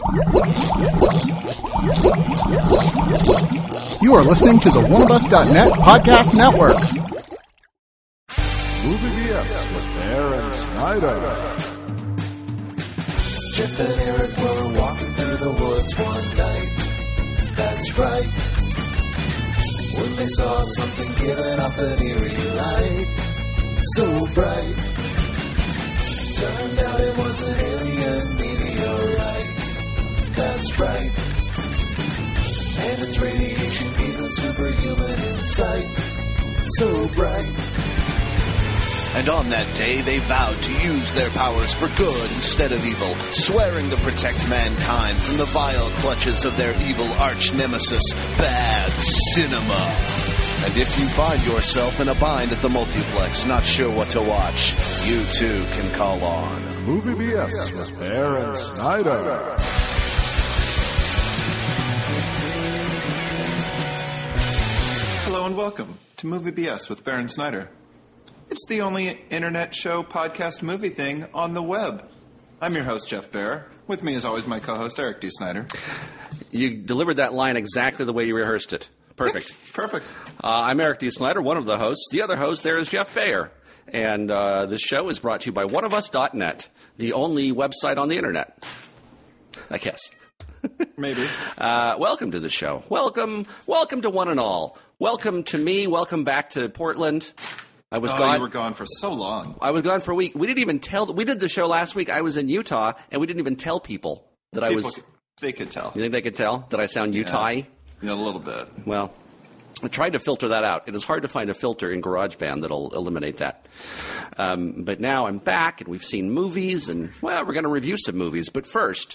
You are listening to the oneofus.net podcast network. Movie BS with Bear and Snyder. Jeff and Eric were walking through the woods one night. That's right. When they saw something giving off an eerie light, so bright. Turned out it was an alien meteorite. That's right. And its radiation gave them superhuman insight, so bright. And on that day, they vowed to use their powers for good instead of evil, swearing to protect mankind from the vile clutches of their evil arch-nemesis, Bad Cinema. And if you find yourself in a bind at the multiplex, not sure what to watch, you too can call on Movie BS with Bear and Snyder. Hello and welcome to Movie BS with Bear and Snyder. It's the only internet show podcast movie thing on the web. I'm your host, Jeff Bear. With me, as always, my co-host, Eric D. Snyder. You delivered that line exactly the way you rehearsed it. Perfect. Perfect. I'm Eric D. Snyder, one of the hosts. The other host there is Jeff Fayer. And this show is brought to you by oneofus.net, the only website on the internet. I guess. Maybe. Welcome to the show. Welcome to one and all. Welcome to me. Welcome back to Portland. I was gone. You were gone for so long. I was gone for a week. We didn't even tell. We did the show last week. I was in Utah, and we didn't even tell people that I was. They could tell. You think they could tell that I sound Utah-y? Yeah, a little bit. Well, I tried to filter that out. It is hard to find a filter in GarageBand that'll eliminate that. But now I'm back, and we've seen movies, and, well, we're going to review some movies. But first,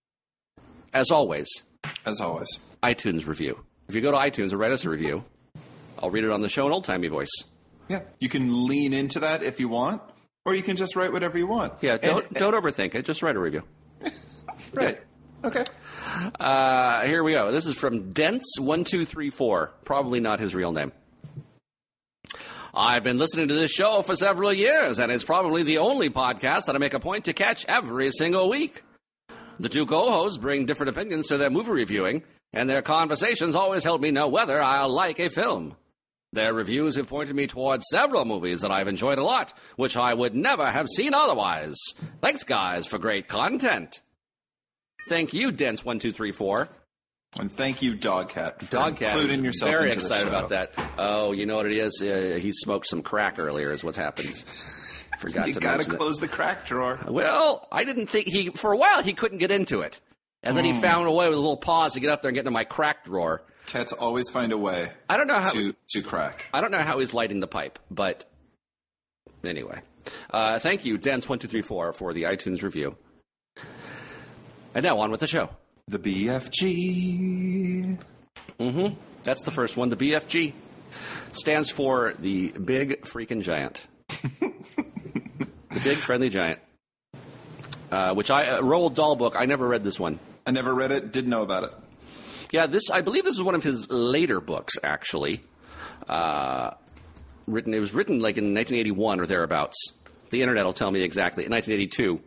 as always, iTunes review. If you go to iTunes and write us a review, I'll read it on the show in old-timey voice. Yeah, you can lean into that if you want, or you can just write whatever you want. Yeah, don't overthink it. Just write a review. Right. Okay. Here we go. This is from Dents1234. Probably not his real name. I've been listening to this show for several years, and it's probably the only podcast that I make a point to catch every single week. The two co-hosts bring different opinions to their movie reviewing, and their conversations always help me know whether I'll like a film. Their reviews have pointed me towards several movies that I've enjoyed a lot, which I would never have seen otherwise. Thanks, guys, for great content. Thank you, Dents1234. And thank you, Dogcat, for Dogcat including yourself very into the excited show. about that. Oh, you know what it is? He smoked some crack earlier is what's happened. Forgot You to gotta mention close the crack drawer. Well, I didn't think for a while he couldn't get into it. And then he found a way with a little pause to get up there and get into my crack drawer. Cats always find a way. I don't know how to crack. I don't know how he's lighting the pipe, but anyway. Thank you, Dance1234, for the iTunes review. And now on with the show. The BFG. Mm-hmm. That's the first one. The BFG stands for the Big Freaking Giant. The Big Friendly Giant. Which Roald Dahl book. I never read this one. I never read it. Didn't know about it. Yeah, I believe this is one of his later books, actually. It was written like in 1981 or thereabouts. The internet will tell me exactly. In 1982.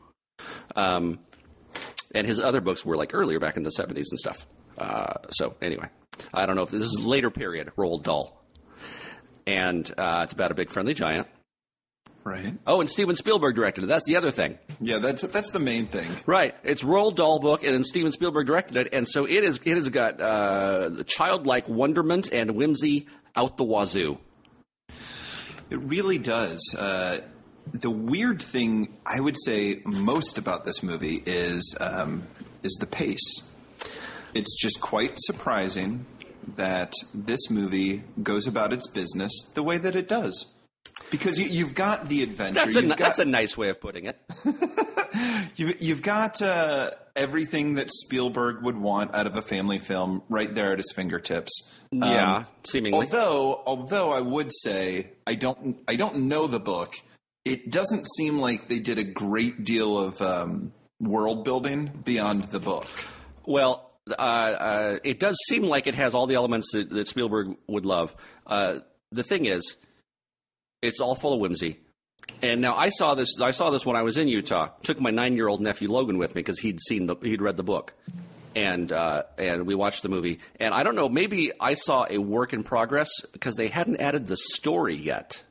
And his other books were like earlier, back in the 70s and stuff. So anyway, I don't know if this is later period, Roald Dahl. And it's about a big friendly giant. Right. Oh, and Steven Spielberg directed it. That's the other thing. Yeah, that's the main thing. Right. It's Roald Dahl book, and then Steven Spielberg directed it, and so it has got the childlike wonderment and whimsy out the wazoo. It really does. The weird thing I would say most about this movie is the pace. It's just quite surprising that this movie goes about its business the way that it does. Because you've got the adventure. That's a nice way of putting it. You've got everything that Spielberg would want out of a family film right there at his fingertips. Yeah, seemingly. Although I would say I don't know the book. It doesn't seem like they did a great deal of world building beyond the book. Well, it does seem like it has all the elements that Spielberg would love. The thing is, it's all full of whimsy. And now I saw this when I was in Utah. Took my 9-year-old nephew Logan with me because he'd read the book, and we watched the movie. And I don't know, maybe I saw a work in progress because they hadn't added the story yet.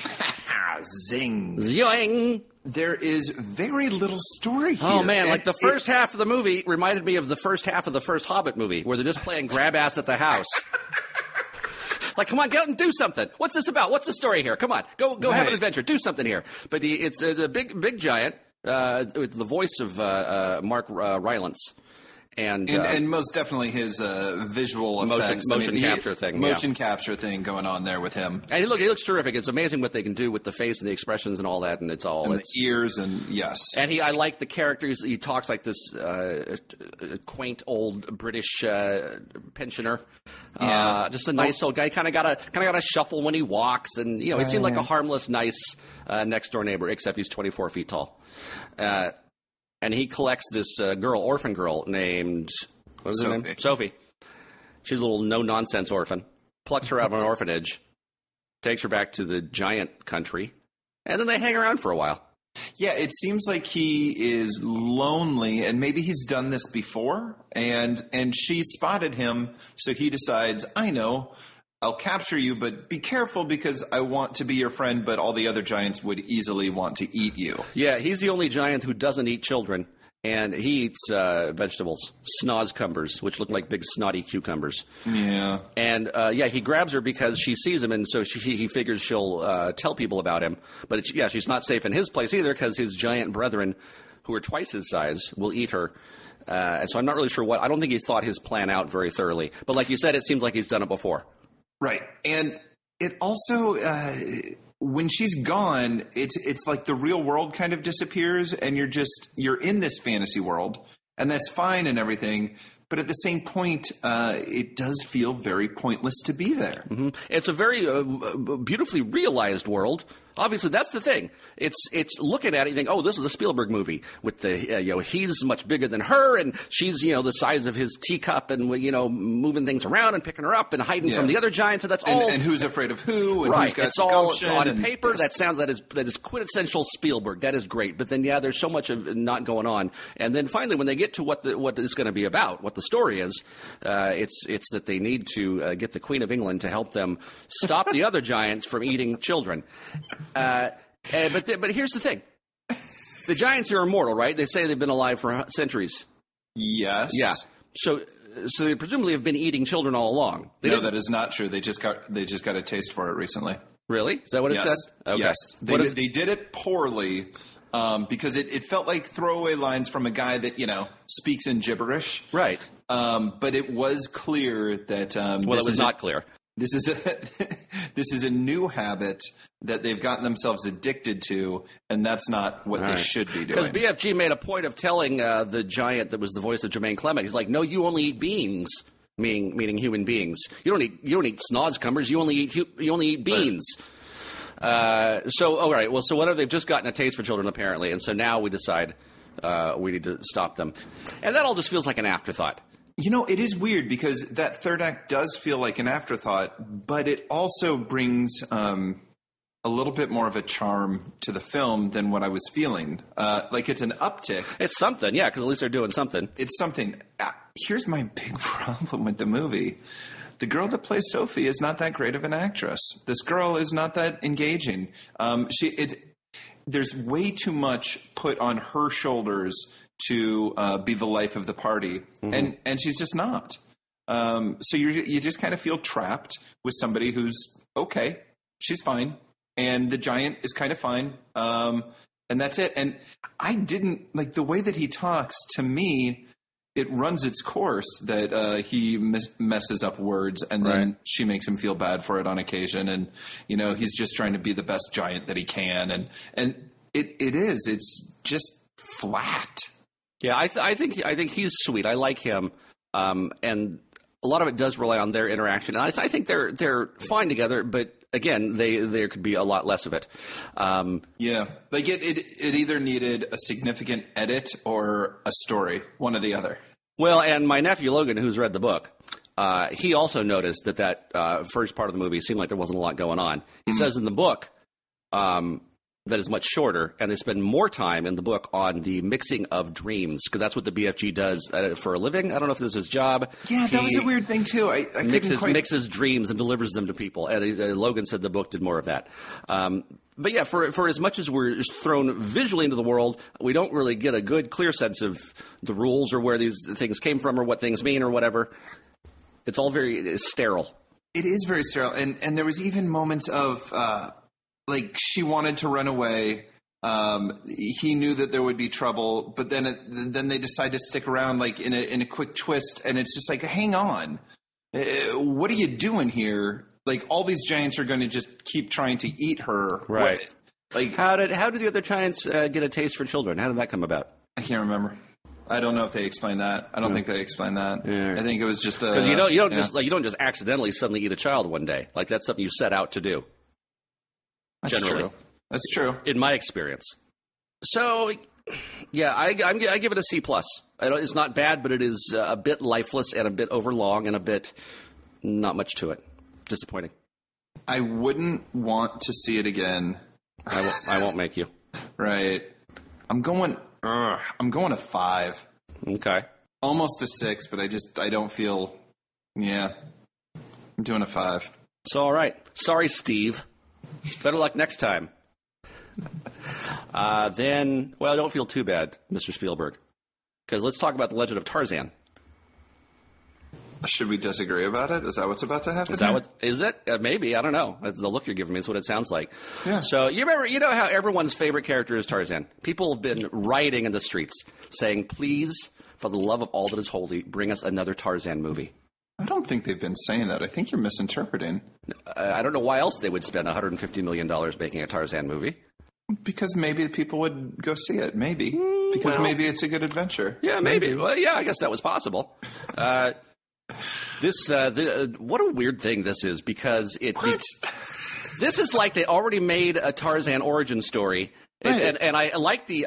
Zing. Zoing. There is very little story here. Oh, man, like the first half of the movie reminded me of the first half of the first Hobbit movie, where they're just playing grab ass at the house. Like, come on, get out and do something. What's this about? What's the story here? Come on, go have an adventure. Do something here. But it's the big giant with the voice of Mark Rylance. And most definitely his visual effects, motion capture thing, capture thing going on there with him. And he looks terrific. It's amazing what they can do with the face and the expressions and all that. And it's the ears and yes. And I like the characters. He talks like this quaint old British pensioner. Yeah. Just a nice old guy. Kind of got a shuffle when he walks, and he seemed like a harmless, nice next door neighbor. Except he's 24 feet tall. And he collects this orphan girl named, what was her name? Sophie. She's a little no-nonsense orphan. Plucks her out of an orphanage, takes her back to the giant country, and then they hang around for a while. Yeah, it seems like he is lonely, and maybe he's done this before, and she spotted him, so he decides, I know, I'll capture you, but be careful because I want to be your friend, but all the other giants would easily want to eat you. Yeah, he's the only giant who doesn't eat children, and he eats vegetables, snozcumbers, which look like big snotty cucumbers. Yeah. And, he grabs her because she sees him, and so he figures she'll tell people about him. But, she's not safe in his place either because his giant brethren, who are twice his size, will eat her. And so I'm not really sure I don't think he thought his plan out very thoroughly. But like you said, it seems like he's done it before. Right. And it also, when she's gone, it's like the real world kind of disappears and you're in this fantasy world and that's fine and everything. But at the same point, it does feel very pointless to be there. Mm-hmm. It's a very beautifully realized world. Obviously, that's the thing. It's looking at it, you think, oh, this is a Spielberg movie with the he's much bigger than her, and she's the size of his teacup, and moving things around and picking her up and hiding from the other giants. And that's all. And who's afraid of who? And right. Who's got it's all on and paper. That is quintessential Spielberg. That is great. But then there's so much of not going on. And then finally, when they get to what it's going to be about, what the story is, it's that they need to get the Queen of England to help them stop the other giants from eating children. But here's the thing: the giants are immortal, right? They say they've been alive for centuries. Yes. Yeah. So they presumably have been eating children all along. No, that is not true. They just got a taste for it recently. Really? Is that what it said? Okay. Yes. They did it poorly because it felt like throwaway lines from a guy that speaks in gibberish. Right. But it was clear that it was not clear. This is a new habit that they've gotten themselves addicted to, and that's not what they should be doing. Because BFG made a point of telling the giant that was the voice of Jermaine Clement, he's like, "No, you only eat beings," meaning human beings. You don't eat snozcumbers. You only eat beans. Right. All right. Well, so whatever, they've just gotten a taste for children apparently, and so now we decide we need to stop them, and that all just feels like an afterthought. It is weird because that third act does feel like an afterthought, but it also brings a little bit more of a charm to the film than what I was feeling. Like it's an uptick. It's something, yeah, because at least they're doing something. It's something. Here's my big problem with the movie. The girl that plays Sophie is not that great of an actress. This girl is not that engaging. There's way too much put on her shoulders to be the life of the party, and she's just not. So you just kind of feel trapped with somebody who's okay, she's fine, and the giant is kind of fine, and that's it. And I didn't like the way that he talks. To me, it runs its course that he messes up words, and then she makes him feel bad for it on occasion, and he's just trying to be the best giant that he can, and it's just flat. Yeah, I think he's sweet. I like him, and a lot of it does rely on their interaction. And I think they're fine together, but again, there could be a lot less of it. Yeah, like it either needed a significant edit or a story, one or the other. Well, and my nephew Logan, who's read the book, he also noticed that first part of the movie seemed like there wasn't a lot going on. He says in the book, that is much shorter, and they spend more time in the book on the mixing of dreams, because that's what the BFG does for a living. I don't know if this is his job. Yeah, that was a weird thing, too. I mixes dreams and delivers them to people. And Logan said the book did more of that. But yeah, for as much as we're thrown visually into the world, we don't really get a good, clear sense of the rules or where these things came from or what things mean or whatever. It's all very sterile. It is very sterile. And there was even moments of... like she wanted to run away. He knew that there would be trouble, but then they decide to stick around, like in a quick twist, and it's just like, hang on, what are you doing here? Like all these giants are going to just keep trying to eat her, right? What? Like how did the other giants get a taste for children? How did that come about? I can't remember. I don't know if they explained that. I don't think they explained that. Yeah. I think it was just because you don't just accidentally suddenly eat a child one day. Like that's something you set out to do. That's generally. True. That's true. In my experience. So, yeah, I give it a C+. It's not bad, but it is a bit lifeless and a bit overlong and a bit not much to it. Disappointing. I wouldn't want to see it again. I won't make you. Right. I'm going a 5. Okay. Almost a 6, but I don't feel, yeah. I'm doing a 5. So, all right. Sorry, Steve. Better luck next time. Don't feel too bad, Mr. Spielberg. Because let's talk about The Legend of Tarzan. Should we disagree about it? Is that what's about to happen? Is it? Maybe. I don't know. The look you're giving me is what it sounds like. Yeah. So you know how everyone's favorite character is Tarzan? People have been rioting in the streets saying, please, for the love of all that is holy, bring us another Tarzan movie. I don't think they've been saying that. I think you're misinterpreting. I don't know why else they would spend $150 million making a Tarzan movie. Because maybe people would go see it. Maybe. Because maybe it's a good adventure. Yeah, maybe. Well, yeah, I guess that was possible. What a weird thing this is, because this is like they already made a Tarzan origin story. Right. And I like the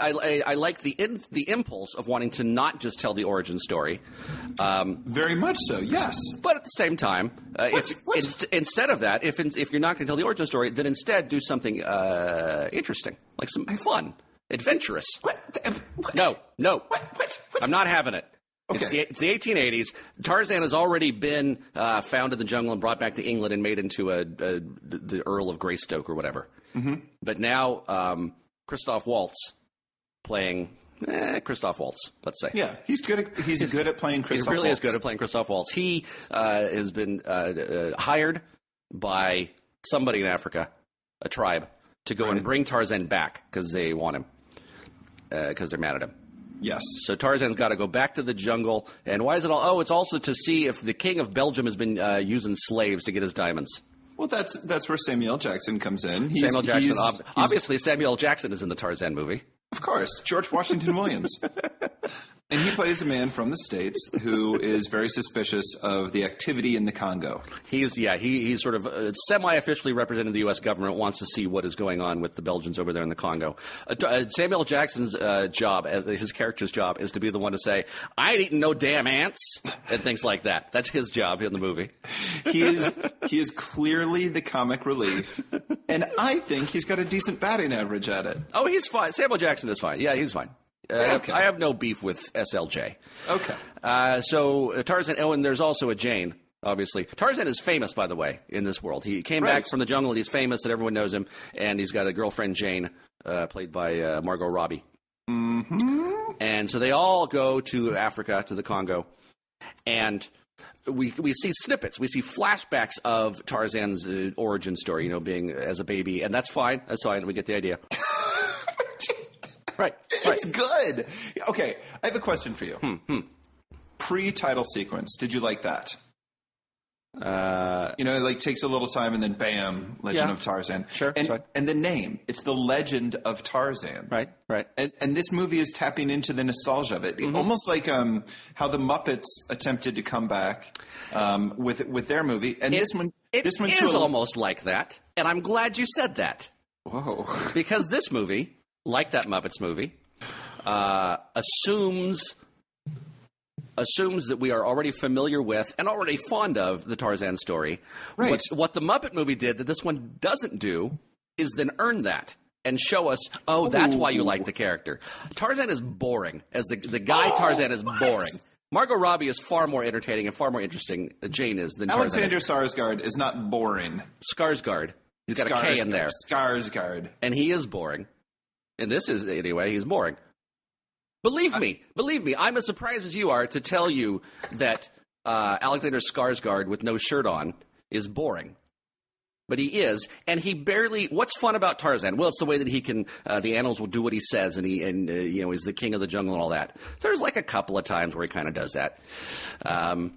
impulse of wanting to not just tell the origin story. Very much so, yes. But at the same time, instead of that, if you're not going to tell the origin story, then instead do something interesting, like some fun, adventurous. No. I'm not having it. Okay. It's the 1880s. Tarzan has already been found in the jungle and brought back to England and made into the Earl of Greystoke or whatever. Mm-hmm. But now Christoph Waltz playing Christoph Waltz, let's say. Yeah, he's good at playing Christoph Waltz. He really is good at playing Christoph Waltz. He has been hired by somebody in Africa, a tribe, to go and bring Tarzan back because they want him, because they're mad at him. Yes. So Tarzan's got to go back to the jungle. And why is it all? Oh, it's also to see if the king of Belgium has been using slaves to get his diamonds. Well, that's where Samuel L. Jackson comes in. Obviously, Samuel L. Jackson is in the Tarzan movie. Of course, George Washington Williams. And he plays a man from the States who is very suspicious of the activity in the Congo. He's sort of semi-officially representing the U.S. government, wants to see what is going on with the Belgians over there in the Congo. Samuel L. Jackson's his character's job, is to be the one to say, I ain't eating no damn ants, and things like that. That's his job in the movie. He is clearly the comic relief, and I think he's got a decent batting average at it. Oh, he's fine. Samuel L. Jackson is fine. Yeah, he's fine. Okay. I have no beef with SLJ. Okay. So Tarzan, and there's also a Jane, obviously. Tarzan is famous, by the way, in this world. He came back from the jungle, and he's famous, and everyone knows him. And he's got a girlfriend, Jane, played by Margot Robbie. Mm-hmm. And so they all go to Africa, to the Congo. And we see snippets. We see flashbacks of Tarzan's origin story, being as a baby. And that's fine. That's fine. We get the idea. Right. It's good. Okay, I have a question for you. Pre-title sequence, did you like that? It like takes a little time and then bam, Legend of Tarzan. Sure. And the name, it's the Legend of Tarzan. Right. And this movie is tapping into the nostalgia of it. Almost like how the Muppets attempted to come back with their movie. And this one is almost like that. And I'm glad you said that. Whoa. Because this movie, like that Muppets movie, assumes that we are already familiar with and already fond of the Tarzan story. Right. What the Muppet movie did that this one doesn't do is then earn that. and show us, that's why you like the character. Tarzan is boring. As the guy Tarzan is boring. Margot Robbie is far more entertaining and far more interesting, Jane is, than Alexander Tarzan Skarsgård is not boring. Skarsgård. He's got a K in there. Skarsgård. And he is boring. And this is, anyway, he's boring. Believe me, I'm as surprised as you are to tell you that Alexander Skarsgård with no shirt on is boring. But he is, and he barely. What's fun about Tarzan? Well, it's the way that he can. The animals will do what he says, and he's the king of the jungle and all that. There's like a couple of times where he kind of does that. I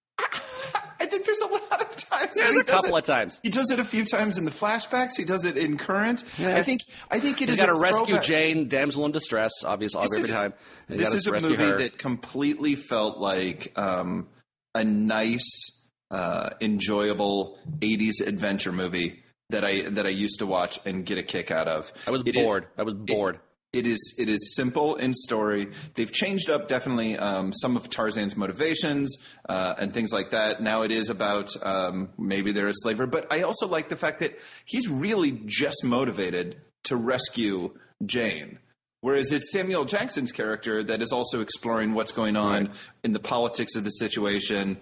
think there's a lot of times. There's a couple of times. He does it a few times in the flashbacks. He does it in current. Yeah. I think it He's got to rescue Jane, damsel in distress. Obviously, every time. This is a movie that completely felt like a nice. Enjoyable 80s adventure movie that I used to watch and get a kick out of. I was bored. It is simple in story. They've changed up definitely some of Tarzan's motivations and things like that. Now it is about maybe they're a slaver, but I also like the fact that he's really just motivated to rescue Jane. Whereas it's Samuel Jackson's character that is also exploring what's going on in the politics of the situation.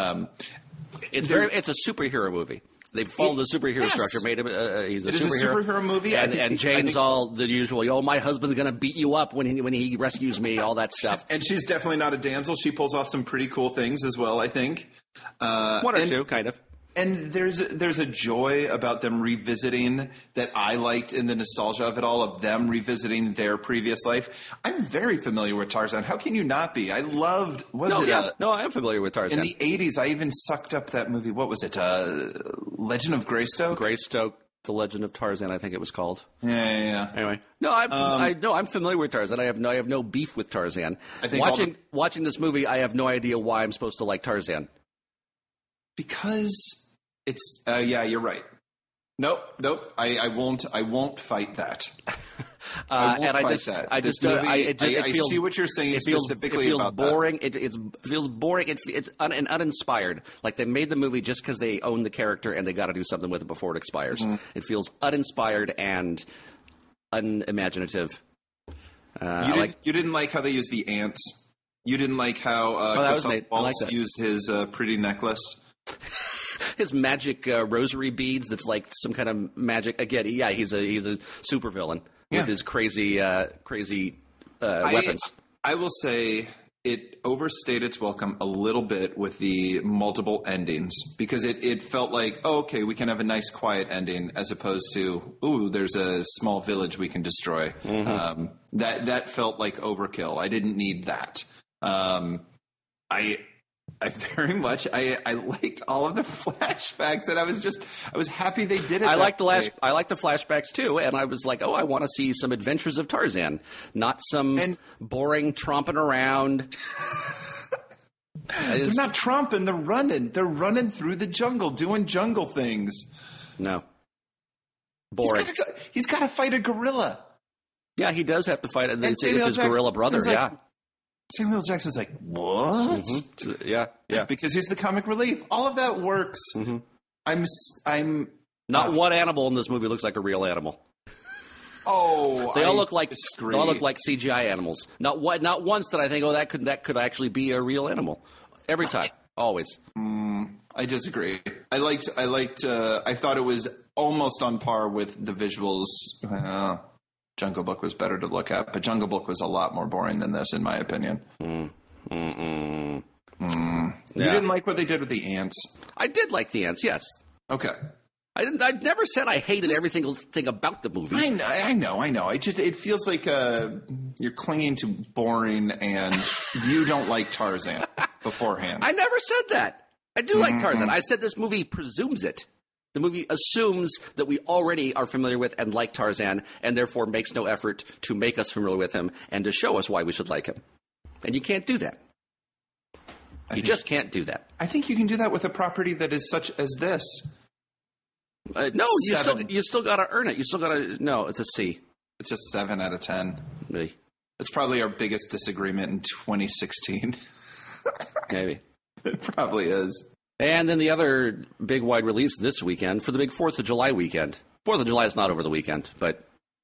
It's a superhero movie. They followed the superhero structure. Made him he's a superhero. It is a superhero movie, and Jane's all the usual. Oh, my husband's going to beat you up when he rescues me. All that stuff. And she's definitely not a damsel. She pulls off some pretty cool things as well, I think. One or two, kind of. And there's a joy about them revisiting that I liked in the nostalgia of it all, of them revisiting their previous life. I'm very familiar with Tarzan. How can you not be? I loved. No, I am familiar with Tarzan. In the 80s, I even sucked up that movie. What was it? Legend of Greystoke? Greystoke, The Legend of Tarzan, I think it was called. Yeah. Anyway, I'm familiar with Tarzan. I have no beef with Tarzan. I think watching this movie, I have no idea why I'm supposed to like Tarzan. Because it's you're right. Nope. I won't fight that. I see what you're saying specifically about boring. that. It feels boring. It's uninspired. Like they made the movie just because they own the character and they got to do something with it before it expires. Mm-hmm. It feels uninspired and unimaginative. You didn't like how they used the ants. You didn't like how Christoph Waltz used his pretty necklace. His magic rosary beads. That's like some kind of magic. Again, he's a supervillain with his crazy weapons. I will say it overstayed its welcome a little bit with the multiple endings because it felt like, okay, we can have a nice quiet ending as opposed to, there's a small village we can destroy. Mm-hmm. That felt like overkill. I didn't need that. I very much I liked all of the flashbacks, and I was happy they did it. I like the flashbacks too, and I was like, I want to see some adventures of Tarzan, not some boring tromping around. They're not tromping; they're running. They're running through the jungle, doing jungle things. No, boring. He's got to fight a gorilla. Yeah, he does have to fight. It's his gorilla brother. Yeah. Samuel Jackson's like, what? Mm-hmm. Yeah. Because he's the comic relief. All of that works. Mm-hmm. I'm not one animal in this movie looks like a real animal. They all look like CGI animals. Not once did I think, that could actually be a real animal. Every time, always. I disagree. I thought it was almost on par with the visuals. Jungle Book was better to look at, but Jungle Book was a lot more boring than this, in my opinion. Yeah. You didn't like what they did with the ants? I did like the ants, yes. Okay. I never said I hated everything about the movie. I know. It feels like you're clinging to boring, and you don't like Tarzan beforehand. I never said that. I do like Tarzan. I said this movie presumes it. The movie assumes that we already are familiar with and like Tarzan, and therefore makes no effort to make us familiar with him and to show us why we should like him. And you can't do that. You just can't do that. I think you can do that with a property that is such as this. No, you still got to earn it. You still got to. No, it's a C. It's a 7 out of 10. Really? It's probably our biggest disagreement in 2016. Maybe. It probably is. And then the other big wide release this weekend for the big 4th of July weekend. 4th of July is not over the weekend, but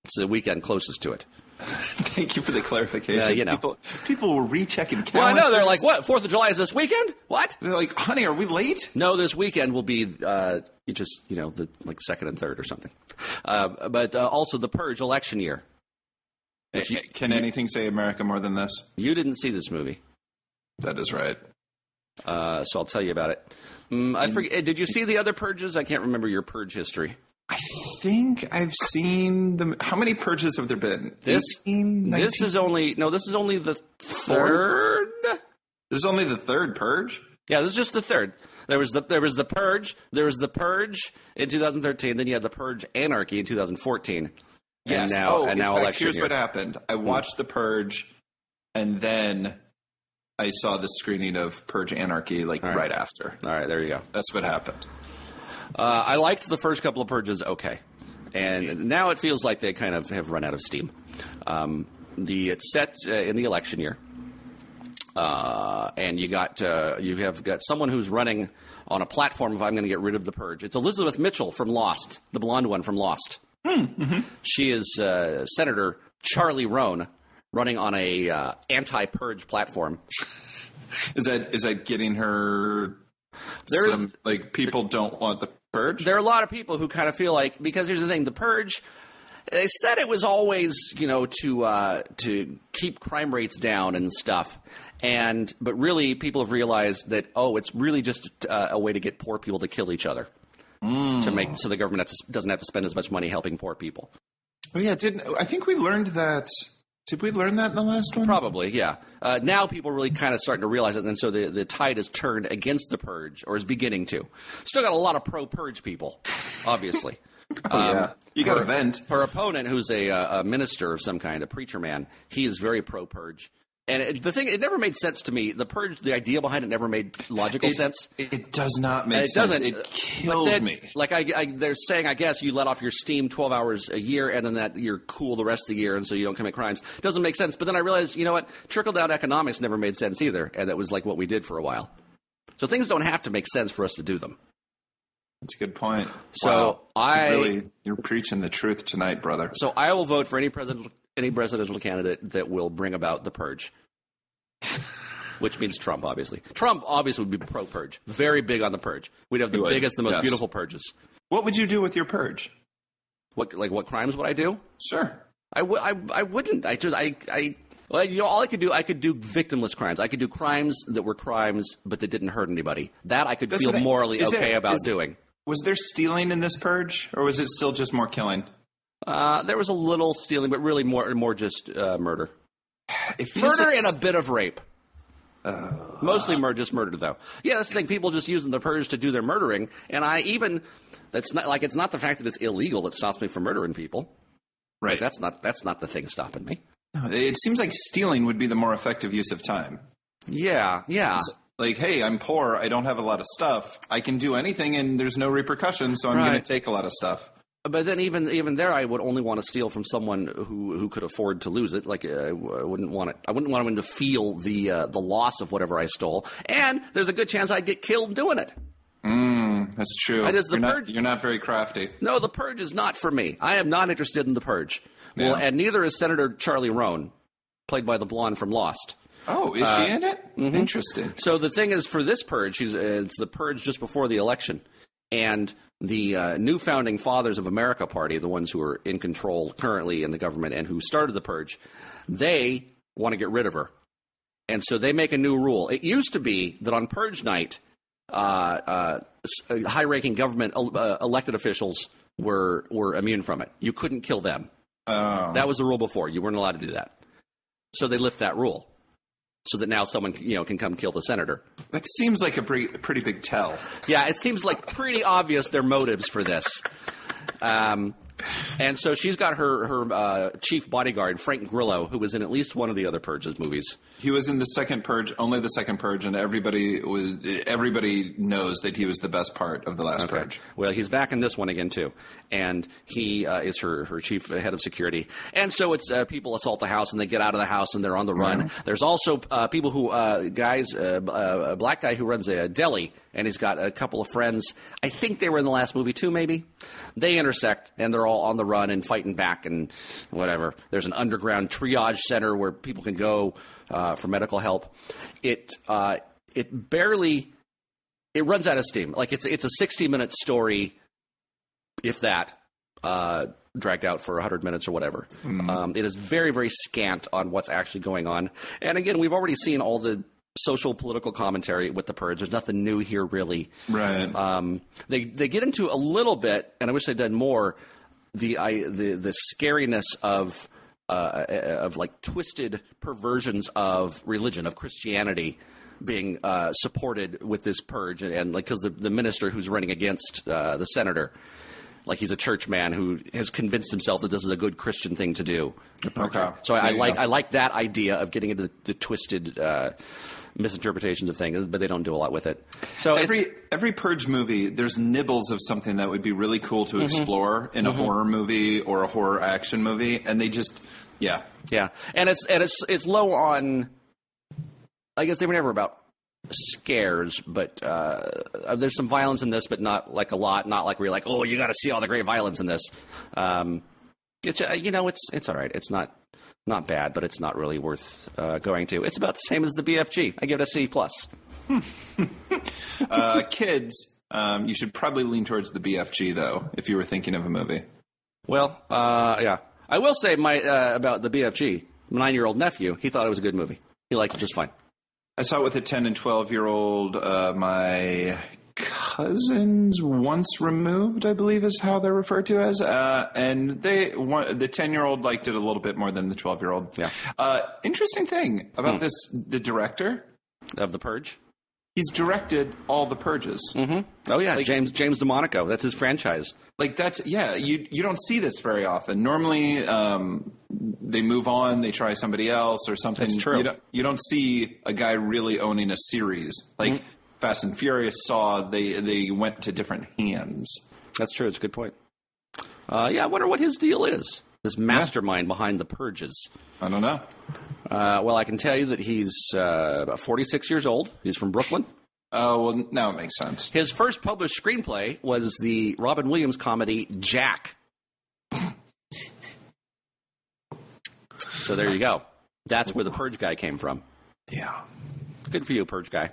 It's the weekend closest to it. Thank you for the clarification. You know. People were rechecking calendars. Well, I know. They're like, what? 4th of July is this weekend? What? They're like, honey, are we late? No, this weekend will be the 2nd and 3rd or something. But also the Purge election year. Can anything say America more than this? You didn't see this movie. That is right. So I'll tell you about it. I forget. Did you see the other Purges? I can't remember your Purge history. I think I've seen them. How many Purges have there been? 18, 19? This is only the third. There's only the third Purge? Yeah, this is just the third. There was the Purge. There was the Purge in 2013. Then you had the Purge Anarchy in 2014. Yes. And now election here's year. what happened. I watched the Purge, and then I saw the screening of Purge Anarchy right after. All right, there you go. That's what happened. I liked the first couple of Purges okay. And now it feels like they kind of have run out of steam. It's set in the election year. And you have got someone who's running on a platform of I'm going to get rid of the Purge. It's Elizabeth Mitchell from Lost, the blonde one from Lost. Mm-hmm. She is Senator Charlie Roan running on a anti-Purge platform. Is that getting her? People don't want the Purge? There are a lot of people who kind of feel like, because here's the thing, the Purge, they said it was always, to keep crime rates down and stuff. But really, people have realized that, it's really just a way to get poor people to kill each other. So the government doesn't have to spend as much money helping poor people. Oh, yeah. I think we learned that. Did we learn that in the last one? Probably, yeah. Now people are really kind of starting to realize it, and so the tide has turned against the Purge, or is beginning to. Still got a lot of pro-Purge people, obviously. Yeah. You got to vent. Her opponent, who's a minister of some kind, a preacher man, he is very pro-Purge. And it never made sense to me. The Purge, the idea behind it never made logical sense. It does not make sense. It kills me. Like they're saying, I guess, you let off your steam 12 hours a year, and then that you're cool the rest of the year, and so you don't commit crimes. Doesn't make sense. But then I realized, you know what? Trickle-down economics never made sense either, and that was like what we did for a while. So things don't have to make sense for us to do them. That's a good point. So wow. You're preaching the truth tonight, brother. So I will vote for any presidential candidate that will bring about the Purge. Which means Trump, obviously. Trump obviously would be pro-Purge. Very big on the Purge. We'd have the biggest, the most beautiful purges. What would you do with your Purge? What crimes would I do? Sure. I wouldn't. All I could do victimless crimes. I could do crimes that were crimes, but that didn't hurt anybody. That I could feel morally about doing. Was there stealing in this Purge, or was it still just more killing? There was a little stealing, but really more just murder. Murder and a bit of rape. Mostly just murder, though. Yeah, that's the thing. People just using the Purge to do their murdering, and it's not the fact that it's illegal that stops me from murdering people. Right. Like, that's not the thing stopping me. It seems like stealing would be the more effective use of time. Yeah. It's like, hey, I'm poor. I don't have a lot of stuff. I can do anything, and there's no repercussions, so I'm going to take a lot of stuff. But then even there, I would only want to steal from someone who could afford to lose it. Like I wouldn't want it. I wouldn't want him to feel the loss of whatever I stole. And there's a good chance I'd get killed doing it. That's true. You're not very crafty. No, the Purge is not for me. I am not interested in the Purge. Yeah. Well, and neither is Senator Charlie Roan, played by the blonde from Lost. Oh, is she in it? Mm-hmm. Interesting. So the thing is, for this Purge, it's the Purge just before the election. And the new founding fathers of America party, the ones who are in control currently in the government and who started the Purge, they want to get rid of her. And so they make a new rule. It used to be that on Purge night, high-ranking government elected officials were immune from it. You couldn't kill them. That was the rule before. You weren't allowed to do that. So they lift that rule, so that now someone can come kill the senator. That seems like a pretty big tell. Yeah, it seems like pretty obvious their motives for this. And so she's got her chief bodyguard, Frank Grillo, who was in at least one of the other Purges movies. He was in the second Purge, only the second Purge, and everybody knows that he was the best part of the last Purge. Well, he's back in this one again too, and he is her chief head of security. And so it's people assault the house and they get out of the house and they're on the run. There's also people who a black guy who runs a deli, and he's got a couple of friends. I think they were in the last movie too, maybe. They intersect and they're all on the run and fighting back and whatever. There's an underground triage center where people can go for medical help. It runs out of steam. Like it's a 60-minute story, if that, dragged out for 100 minutes or whatever. It is very, very scant on what's actually going on. And again, we've already seen all the social political commentary with the Purge. There's nothing new here, really. Right. They get into a little bit, and I wish they'd done more, the scariness of like twisted perversions of religion, of Christianity being supported with this Purge, and like because the minister who's running against the senator, like he's a church man who has convinced himself that this is a good Christian thing to do. Okay. So I like that idea of getting into the twisted misinterpretations of things, but they don't do a lot with it. So every Purge movie, there's nibbles of something that would be really cool to explore in a horror movie or a horror action movie, and they just yeah, and it's low on. I guess they were never about scares, but there's some violence in this, but not like a lot. Not like where you're like, oh, you got to see all the great violence in this. It's it's all right. It's not bad, but it's not really worth going to. It's about the same as the BFG. I give it a C+. Kids, you should probably lean towards the BFG though, if you were thinking of a movie. Well, yeah, I will say about the BFG. My 9-year-old nephew, he thought it was a good movie. He liked it just fine. I saw it with a 10 and 12-year-old. My cousins once removed, I believe is how they're referred to as. And the 10-year-old liked it a little bit more than the 12-year-old. Yeah. Interesting thing about this, the director of The Purge. He's directed all the Purges. Mm-hmm. Oh, yeah. Like, James DeMonaco. That's his franchise. Like, you don't see this very often. Normally, they move on, they try somebody else or something. That's true. You don't see a guy really owning a series. Like Fast and Furious they went to different hands. That's true. It's a good point. Yeah, I wonder what his deal is. This mastermind behind the Purges. I don't know. Well, I can tell you that he's about 46 years old. He's from Brooklyn. Oh, well, now it makes sense. His first published screenplay was the Robin Williams comedy Jack. So there you go. That's where the Purge guy came from. Yeah. Good for you, Purge guy.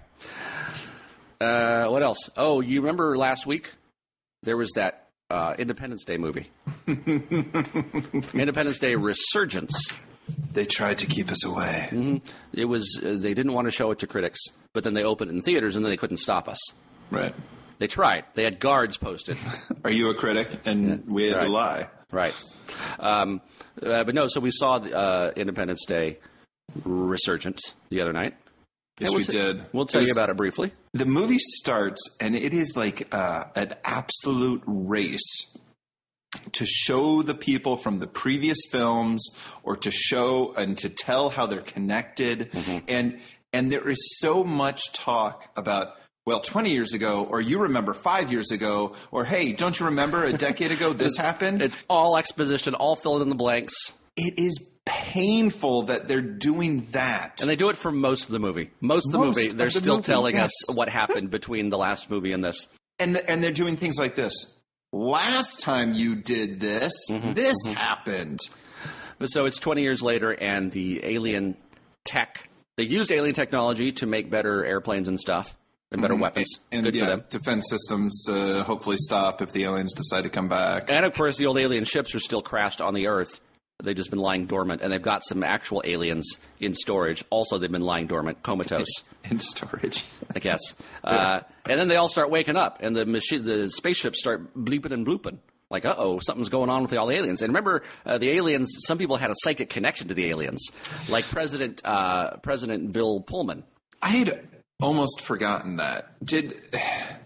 What else? Oh, you remember last week? There was that Independence Day movie. Independence Day Resurgence. They tried to keep us away. Mm-hmm. It was they didn't want to show it to critics, but then they opened it in theaters and then they couldn't stop us. Right. They tried. They had guards posted. Are you a critic? And we had to lie. Right. But no, so we saw Independence Day Resurgence the other night. Yes, we did. We'll tell you about it briefly. The movie starts, and it is like an absolute race to show the people from the previous films or to show and to tell how they're connected. Mm-hmm. And there is so much talk about, well, 20 years ago, or you remember 5 years ago, or hey, don't you remember a decade ago this happened? It's all exposition, all filling in the blanks. It is painful that they're doing that. And they do it for most of the movie. Most of the movie, they're still telling us what happened between the last movie and this. And they're doing things like this. Last time you did this, this happened. So it's 20 years later, and the alien tech, they used alien technology to make better airplanes and stuff, and better weapons. And good for them. Defense systems to hopefully stop if the aliens decide to come back. And, of course, the old alien ships are still crashed on the Earth. They've just been lying dormant, and they've got some actual aliens in storage. Also, they've been lying dormant, comatose. In storage. I guess. And then they all start waking up, and the spaceships start bleeping and blooping. Like, uh-oh, something's going on with all the aliens. And remember, the aliens, some people had a psychic connection to the aliens, like President Bill Pullman. I had almost forgotten that. Did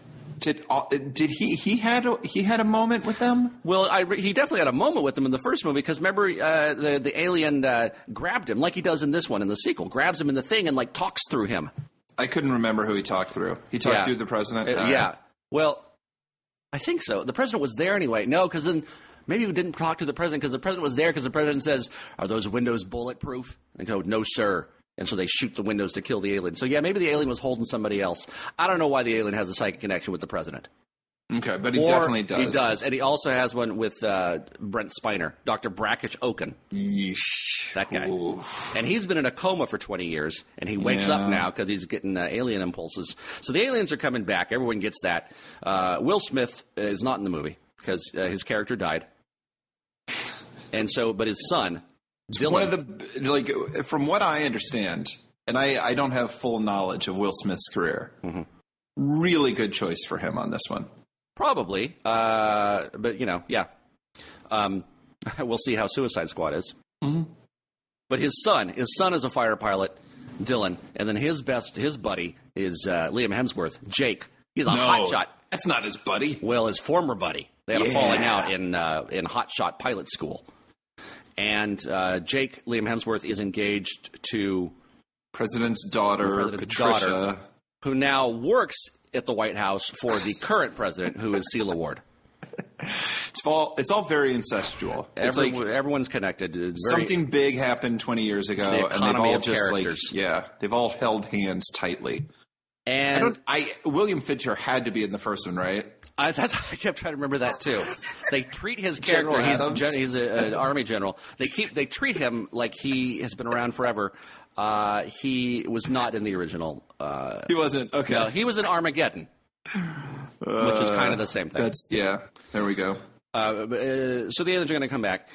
Did he had a moment with them? Well, he definitely had a moment with them in the first movie because remember the alien grabbed him like he does in this one in the sequel, grabs him in the thing and like talks through him. I couldn't remember who he talked through. He talked through the president? Yeah. Well, I think so. The president was there anyway. No, because then maybe we didn't talk to the president because the president was there because the president says, "Are those windows bulletproof?" And they go, "No, sir." And so they shoot the windows to kill the alien. So, yeah, maybe the alien was holding somebody else. I don't know why the alien has a psychic connection with the president. Okay, but he definitely does. He does. And he also has one with Brent Spiner, Dr. Brackish Oaken. Yeesh. That guy. Oof. And he's been in a coma for 20 years, and he wakes up now because he's getting alien impulses. So the aliens are coming back. Everyone gets that. Will Smith is not in the movie because his character died. And so, but his son... Dylan. One of the, from what I understand, and I don't have full knowledge of Will Smith's career, really good choice for him on this one. Probably, but yeah. We'll see how Suicide Squad is. Mm-hmm. But his son is a fighter pilot, Dylan, and then his buddy is Liam Hemsworth, Jake. He's a hotshot. That's not his buddy. Well, his former buddy. They had a falling out in hotshot pilot school. And Jake, Liam Hemsworth, is engaged to... President's daughter, Patricia. Who now works at the White House for the current president, who is Sela Ward. It's all very incestual. Everyone's connected. Something big happened 20 years ago, the and they've all just characters. they've all held hands tightly. And William Fichtner had to be in the first one, right? I kept trying to remember that too. They treat his character. He's an army general. They treat him like he has been around forever. He was not in the original. He wasn't. Okay. No, he was in Armageddon, which is kind of the same thing. There we go. So the aliens are going to come back.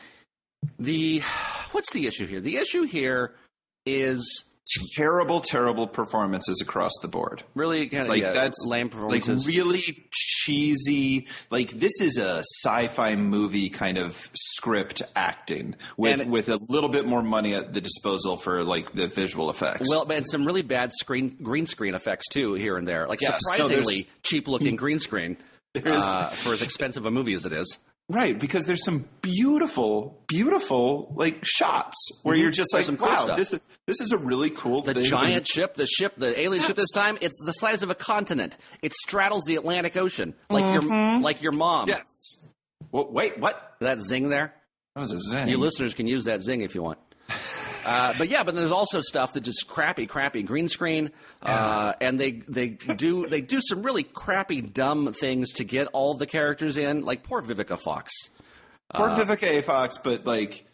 What's the issue here? The issue here is terrible performances across the board. Really kind of that's lame performances. Like really cheesy. Like this is a sci-fi movie kind of script acting with a little bit more money at the disposal for like the visual effects. Well, and some really bad green screen effects too here and there. Like surprisingly cheap looking green screen for as expensive a movie as it is. Right, because there's some beautiful like shots where you're just like, wow, this is a really cool thing. The giant ship, the alien ship this time, it's the size of a continent. It straddles the Atlantic Ocean like your mom. Yes. Well, wait, what? That zing there? That was a zing. You listeners can use that zing if you want. But there's also stuff that just crappy green screen, and they do some really crappy, dumb things to get all of the characters in. Like poor Vivica Fox. Poor Vivica A. Fox, but like,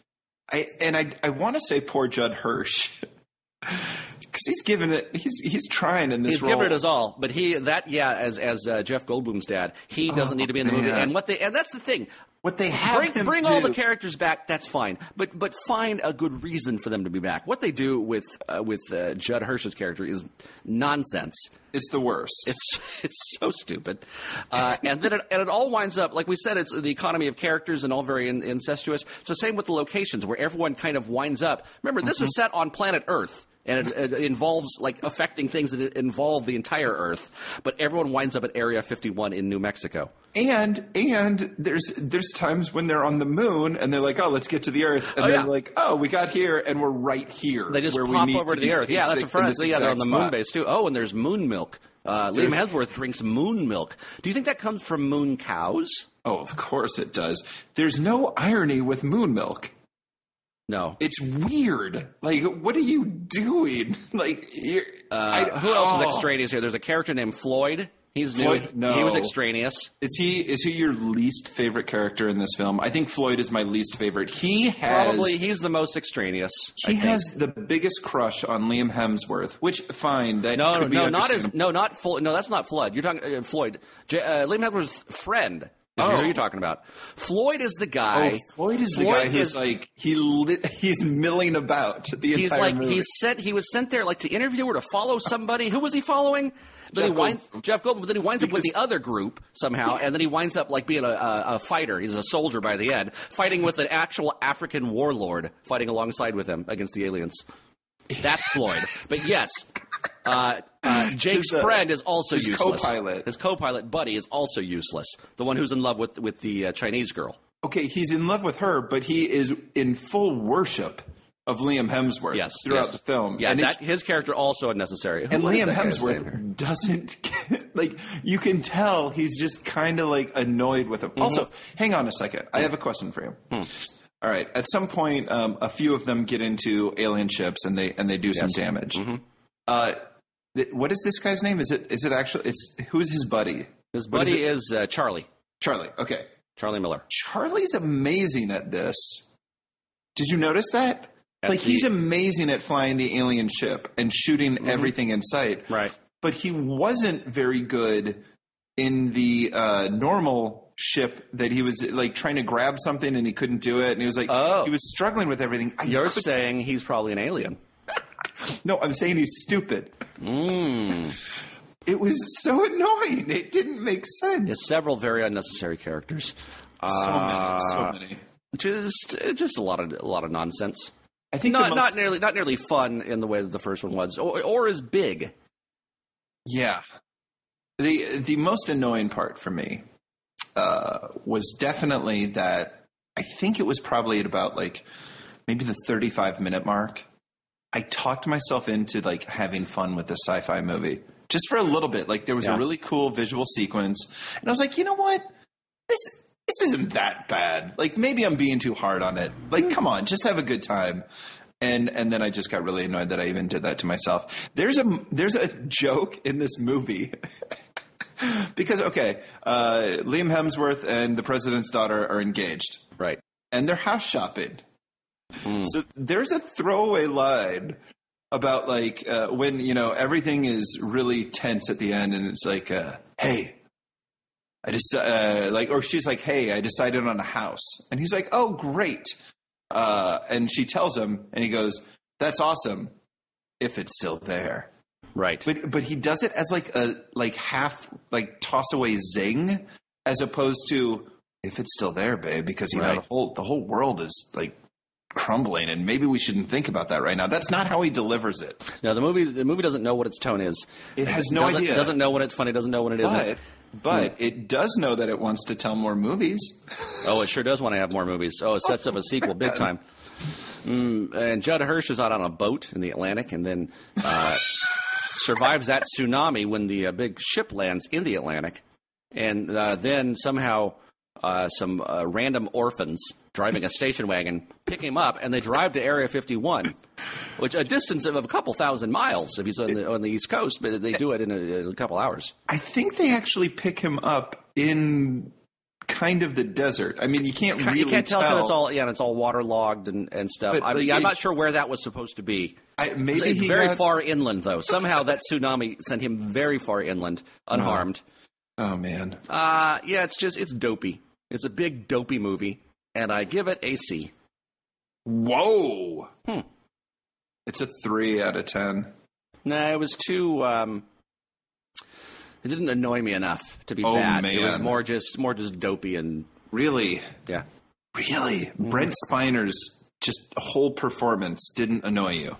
I want to say poor Judd Hirsch because he's given it. He's trying in this role. He's given it his all, but as Jeff Goldblum's dad, he doesn't need to be in the movie. And that's the thing. What they have bring all the characters back, that's fine. But find a good reason for them to be back. What they do with Judd Hirsch's character is nonsense. It's the worst. It's so stupid. And then it all winds up, like we said, it's the economy of characters and all very incestuous. It's the same with the locations where everyone kind of winds up. Remember, this is set on planet Earth. And it involves like affecting things that involve the entire Earth, but everyone winds up at Area 51 in New Mexico. And there's times when they're on the moon and they're like, oh, let's get to the Earth, and they're like, oh, we got here and we're right here. They just pop over to the Earth. Yeah, that's a front. Yeah, they're on the moon base too. Oh, and there's moon milk. Liam Hemsworth drinks moon milk. Do you think that comes from moon cows? Oh, of course it does. There's no irony with moon milk. No, it's weird. Like, what are you doing? Like, who else is extraneous here? There's a character named Floyd. He's new. No. He was extraneous. Is he your least favorite character in this film? I think Floyd is my least favorite. He's the most extranexious. He has the biggest crush on Liam Hemsworth, which fine. That could be that's not Floyd. You're talking Floyd. Liam Hemsworth's friend. Who you're talking about? Floyd is the guy. Oh, Floyd is the guy who's like he's milling about the entire movie. He was sent there like to interview or to follow somebody. Who was he following? Jeff Goldblum. But then he winds up with the other group somehow, and then he winds up like being a fighter. He's a soldier by the end, fighting with an actual African warlord, fighting alongside with him against the aliens. That's Floyd. But yes, Jake's friend is also his useless. co-pilot. His co-pilot buddy is also useless. The one who's in love with the Chinese girl. Okay, he's in love with her, but he is in full worship of Liam Hemsworth throughout the film. Yeah, and his character also unnecessary. And Liam Hemsworth doesn't get, like, you can tell he's just kind of like annoyed with him. Also, hang on a second. I have a question for you. All right. At some point, a few of them get into alien ships and they do some damage. What is this guy's name? Is it actually? Who's his buddy? His buddy is Charlie. Charlie. Okay. Charlie Miller. Charlie's amazing at this. Did you notice that? He's amazing at flying the alien ship and shooting everything in sight. Right. But he wasn't very good in the normal ship that he was like trying to grab something and he couldn't do it. And he was like, he was struggling with everything. You're saying he's probably an alien. No, I'm saying he's stupid. It was so annoying. It didn't make sense. There's several very unnecessary characters. So many. Just a lot of nonsense. I think not nearly fun in the way that the first one was, or as big. Yeah. The most annoying part for me was definitely that I think it was probably at about like maybe the 35-minute mark. I talked myself into like having fun with this sci-fi movie just for a little bit. Like there was a really cool visual sequence, and I was like, you know what, this isn't that bad. Like maybe I'm being too hard on it. Like come on, just have a good time. And then I just got really annoyed that I even did that to myself. There's a joke in this movie. Because, Liam Hemsworth and the president's daughter are engaged. Right. And they're house shopping. So there's a throwaway line about, like, when, everything is really tense at the end and it's like, hey, or she's like, hey, I decided on a house. And he's like, oh, great. And she tells him, and he goes, that's awesome if it's still there. Right. But he does it as like a half toss away zing, as opposed to if it's still there, babe, because the whole world is like crumbling, and maybe we shouldn't think about that right now. That's not how he delivers it. No, the movie doesn't know what its tone is. It has no idea. It doesn't know when it's funny. It doesn't know when it isn't. But it does know that it wants to tell more movies. Oh, it sure does want to have more movies. Oh, it sets up a sequel big time. And Judd Hirsch is out on a boat in the Atlantic, and then survives that tsunami when the big ship lands in the Atlantic. And then somehow some random orphans driving a station wagon pick him up, and they drive to Area 51, which a distance of a couple thousand miles if he's on the East Coast, but they do it in a couple hours. I think they actually pick him up in kind of the desert. I mean, you can't really tell because it's all waterlogged and stuff. But, I'm not sure where that was supposed to be. Maybe it's very far inland, though. Somehow that tsunami sent him very far inland, unharmed. Oh man. It's dopey. It's a big dopey movie, and I give it a C. Whoa. It's a 3 out of 10. Nah, it was too. It didn't annoy me enough to be bad. Man. It was more just dopey and really. Yeah. Really, Brent Spiner's just whole performance didn't annoy you.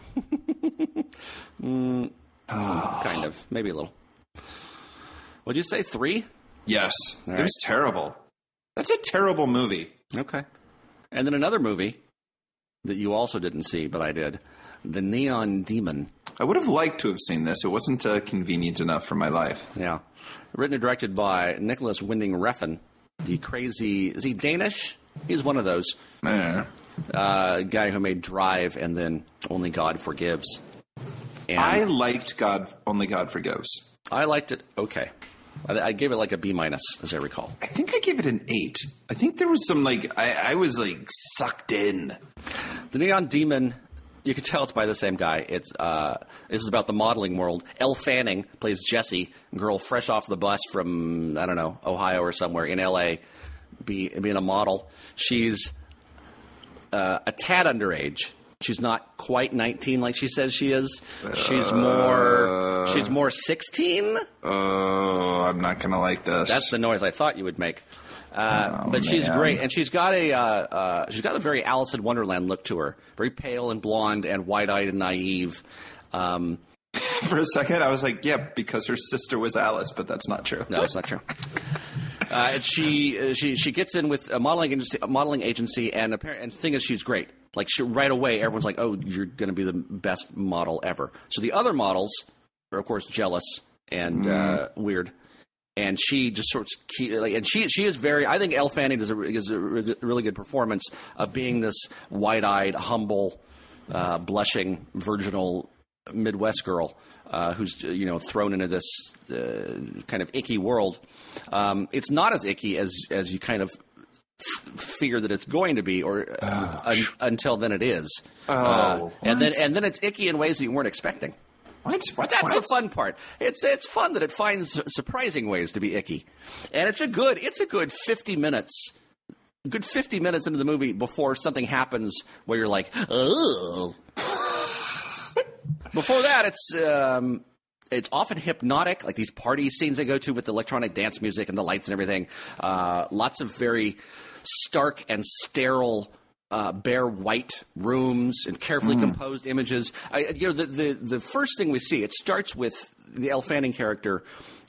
Kind of, maybe a little. What'd you say? 3? Yes, All it was terrible. That's a terrible movie. Okay. And then another movie that you also didn't see, but I did. The Neon Demon. I would have liked to have seen this. It wasn't convenient enough for my life. Yeah. Written and directed by Nicholas Winding Refn. The crazy... Is he Danish? He's one of those. Guy who made Drive and then Only God Forgives. And I liked Only God Forgives. I liked it okay. I gave it like a B-, as I recall. I think I gave it an 8. I think there was some, I was, sucked in. The Neon Demon, you can tell it's by the same guy. This is about the modeling world. Elle Fanning plays Jessie, a girl fresh off the bus from, I don't know, Ohio or somewhere in L.A., being a model. She's a tad underage. She's not quite 19 like she says she is. She's more 16. Oh, I'm not going to like this. That's the noise I thought you would make. But she's great, and she's got a very Alice in Wonderland look to her. Very pale and blonde and wide-eyed and naive. For a second, I was like, yeah, because her sister was Alice, but that's not true. No, it's not true. She gets in with a modeling agency, and the thing is, she's great. Like right away, everyone's like, "Oh, you're going to be the best model ever." So the other models are, of course, jealous and weird, and she just sort of and she is very. I think Elle Fanning does a really good performance of being this wide-eyed, humble, blushing, virginal Midwest girl. Who's thrown into this kind of icky world. It's not as icky as you kind of figure that it's going to be, or until then it is. And then it's icky in ways that you weren't expecting. That's the fun part. It's fun that it finds surprising ways to be icky, and it's a good 50 minutes. Good 50 minutes into the movie before something happens where you're like, oh. Before that, it's often hypnotic, like these party scenes they go to with the electronic dance music and the lights and everything. Lots of very stark and sterile, bare white rooms and carefully composed images. The first thing we see, it starts with the Elle Fanning character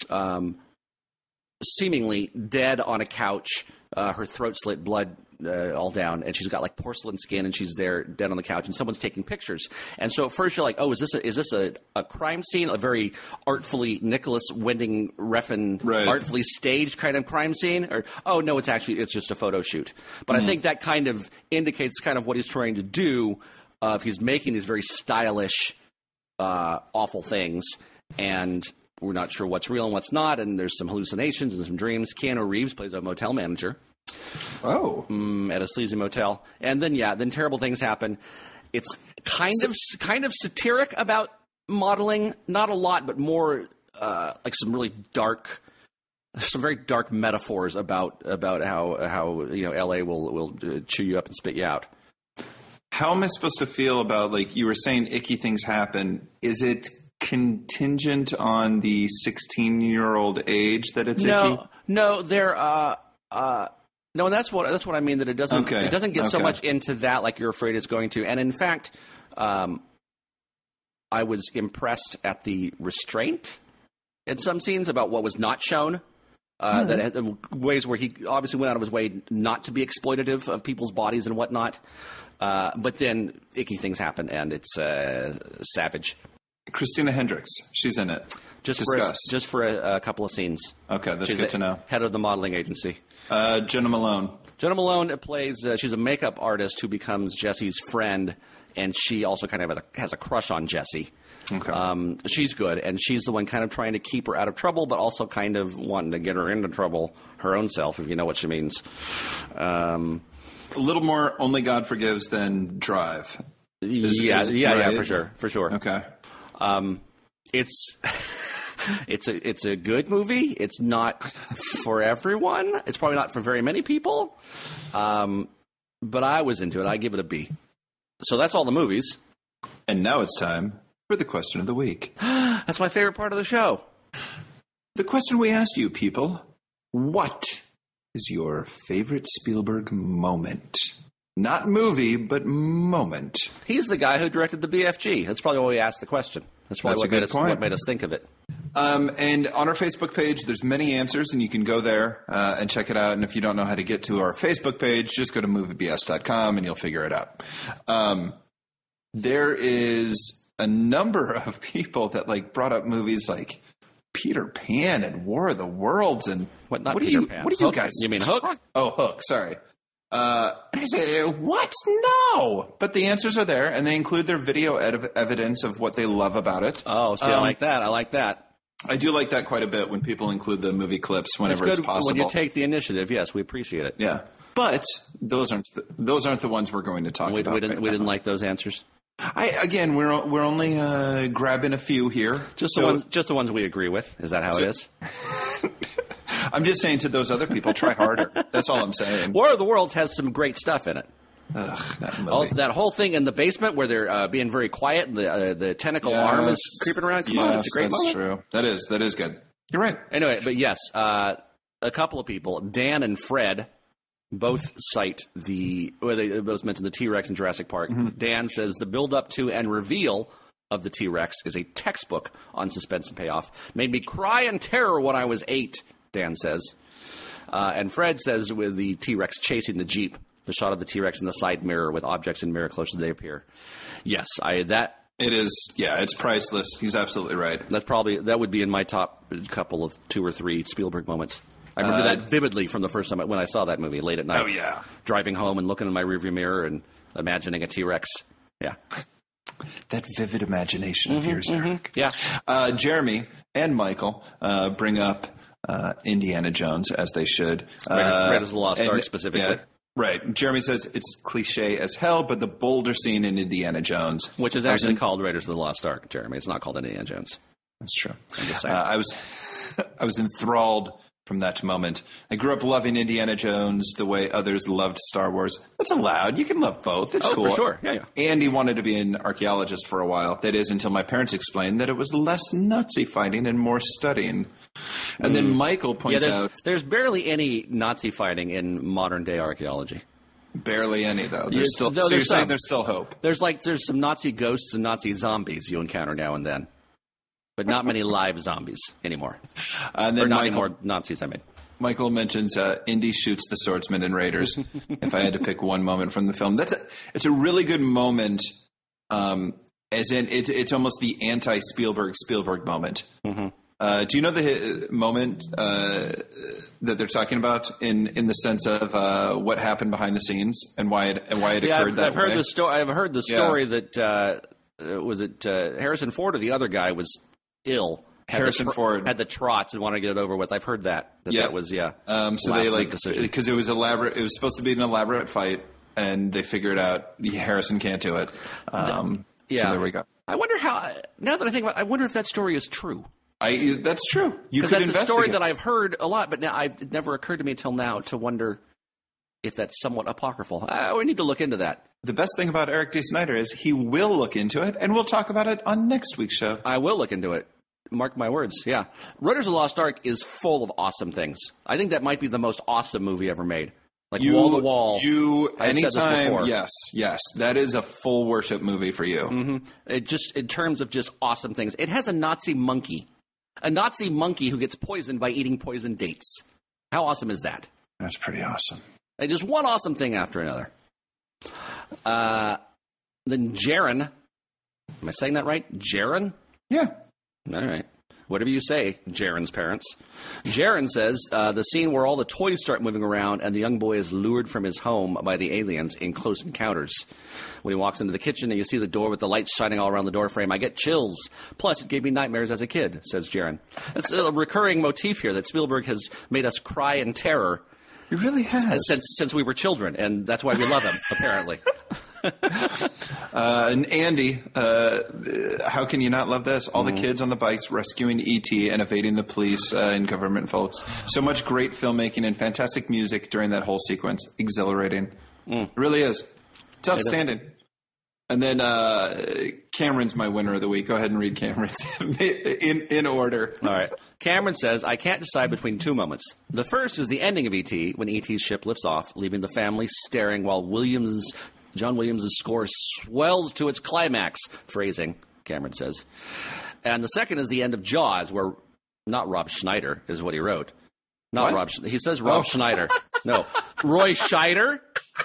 seemingly dead on a couch, her throat slit, blood all down, and she's got like porcelain skin, and she's there dead on the couch, and someone's taking pictures. And so at first you're like, oh, is this a crime scene, a very artfully Nicholas Winding Refn artfully staged kind of crime scene, or oh no, it's just a photo shoot. But I think that kind of indicates kind of what he's trying to do. If he's making these very stylish, awful things, and we're not sure what's real and what's not, and there's some hallucinations and some dreams. Keanu Reeves plays a motel manager. Oh, at a sleazy motel, and then terrible things happen. It's kind of satiric about modeling, not a lot, but more like some really dark, some very dark metaphors about how LA will chew you up and spit you out. How am I supposed to feel about, like you were saying, icky things happen? Is it contingent on the 16-year-old age that it's icky? No, they're. No, and that's what I mean. That it doesn't get so much into that like you're afraid it's going to. And in fact, I was impressed at the restraint in some scenes about what was not shown. That ways where he obviously went out of his way not to be exploitative of people's bodies and whatnot. But then icky things happen, and it's savage. Christina Hendricks, she's in it. Just for a couple of scenes. Okay, that's good to know. Head of the modeling agency. Jenna Malone. Jenna Malone plays. She's a makeup artist who becomes Jesse's friend, and she also kind of has a crush on Jesse. Okay. She's good, and she's the one kind of trying to keep her out of trouble, but also kind of wanting to get her into trouble her own self, if you know what she means. A little more Only God Forgives than Drive. Yeah, for sure. Okay. It's a good movie. It's not for everyone. It's probably not for very many people. But I was into it. I give it a B. So that's all the movies. And now it's time for the question of the week. That's my favorite part of the show. The question we asked you, people: what is your favorite Spielberg moment? Not movie, but moment. He's the guy who directed the BFG. That's probably why we asked the question. That's probably what made us think of it. And on our Facebook page, there's many answers, and you can go there and check it out. And if you don't know how to get to our Facebook page, just go to moviebs.com and you'll figure it out. There is a number of people that brought up movies like Peter Pan and War of the Worlds and Pan? What do you guys? You mean Hook? Oh, Hook. Sorry. And I say, what? No. But the answers are there, and they include their video evidence of what they love about it. Oh, see, I like that. I do like that quite a bit when people include the movie clips whenever it's possible. When you take the initiative, yes, we appreciate it. Yeah. But those aren't the ones we're going to talk about. We didn't like those answers. We're only grabbing a few here. Just the ones we agree with. Is that how it is? I'm just saying to those other people, try harder. That's all I'm saying. War of the Worlds has some great stuff in it. Ugh, that movie. That whole thing in the basement where they're being very quiet and the tentacle arm is creeping around. Come on, it's a great moment. That's true. That is good. You're right. Anyway, but yes, a couple of people, Dan and Fred, both cite they both mention the T-Rex in Jurassic Park. Mm-hmm. Dan says the build-up to and reveal of the T-Rex is a textbook on suspense and payoff. Made me cry in terror when I was 8, Dan says. And Fred says with the T-Rex chasing the Jeep, the shot of the T-Rex in the side mirror with objects in mirror close as they appear. Yes, It is, it's priceless. He's absolutely right. That would be in my top couple of 2 or 3 Spielberg moments. I remember that vividly from the first time when I saw that movie late at night. Oh, yeah. Driving home and looking in my rearview mirror and imagining a T-Rex. Yeah. That vivid imagination of yours, Eric. Yeah. Jeremy and Michael bring up Indiana Jones, as they should. Raiders of the Lost Ark specifically. Yeah, right. Jeremy says it's cliche as hell, but the boulder scene in Indiana Jones. Which is actually called Raiders of the Lost Ark, Jeremy. It's not called Indiana Jones. That's true. I'm just saying. I was enthralled from that moment. I grew up loving Indiana Jones the way others loved Star Wars. That's allowed. You can love both. It's cool. For sure. Yeah. Andy wanted to be an archaeologist for a while. That is, until my parents explained that it was less Nazi fighting and more studying. And then Michael points out... There's barely any Nazi fighting in modern-day archaeology. Barely any, though. You're saying there's still hope. There's some Nazi ghosts and Nazi zombies you encounter now and then. But not many live zombies anymore. And then not any more Nazis, I mean. Michael mentions Indy shoots the swordsman in Raiders. If I had to pick one moment from the film. It's a really good moment, as in it's almost the anti-Spielberg moment. Mm-hmm. Do you know the moment that they're talking about in the sense of what happened behind the scenes and why it occurred that way? I've heard the story that was it Harrison Ford or the other guy was ill. Harrison Ford had the trots and wanted to get it over with. I've heard that was so they because it was elaborate. It was supposed to be an elaborate fight, and they figured out Harrison can't do it. So there we go. I wonder how. Now that I think about it, I wonder if that story is true. That's true. Because that's a story that I've heard a lot, but now it never occurred to me until now to wonder if that's somewhat apocryphal. We need to look into that. The best thing about Eric D. Snyder is he will look into it, and we'll talk about it on next week's show. I will look into it. Mark my words, yeah. Raiders of the Lost Ark is full of awesome things. I think that might be the most awesome movie ever made. Like wall to wall. Anytime, yes. That is a full worship movie for you. Mm-hmm. In terms of just awesome things. It has a Nazi monkey. A Nazi monkey who gets poisoned by eating poisoned dates. How awesome is that? That's pretty awesome. Just one awesome thing after another. Then Jaren. Am I saying that right? Jaren? Yeah. All right. Whatever you say, Jaren's parents. Jaren says the scene where all the toys start moving around and the young boy is lured from his home by the aliens in Close Encounters. When he walks into the kitchen and you see the door with the lights shining all around the door frame, I get chills. Plus, it gave me nightmares as a kid, says Jaren. That's a recurring motif here that Spielberg has made us cry in terror. He really has. Since we were children, and that's why we love him, apparently. And Andy, how can you not love this? All the kids on the bikes rescuing E.T. and evading the police and government folks. So much great filmmaking and fantastic music during that whole sequence. Exhilarating. It really is. It's outstanding. And then Cameron's my winner of the week. Go ahead and read Cameron's in order. All right. Cameron says, I can't decide between 2 moments. The first is the ending of E.T. when E.T.'s ship lifts off, leaving the family staring while John Williams' score swells to its climax. Phrasing, Cameron says. And the second is the end of Jaws, where not Rob Schneider is what he wrote. Not what? He says Rob Schneider. No. Roy Scheider?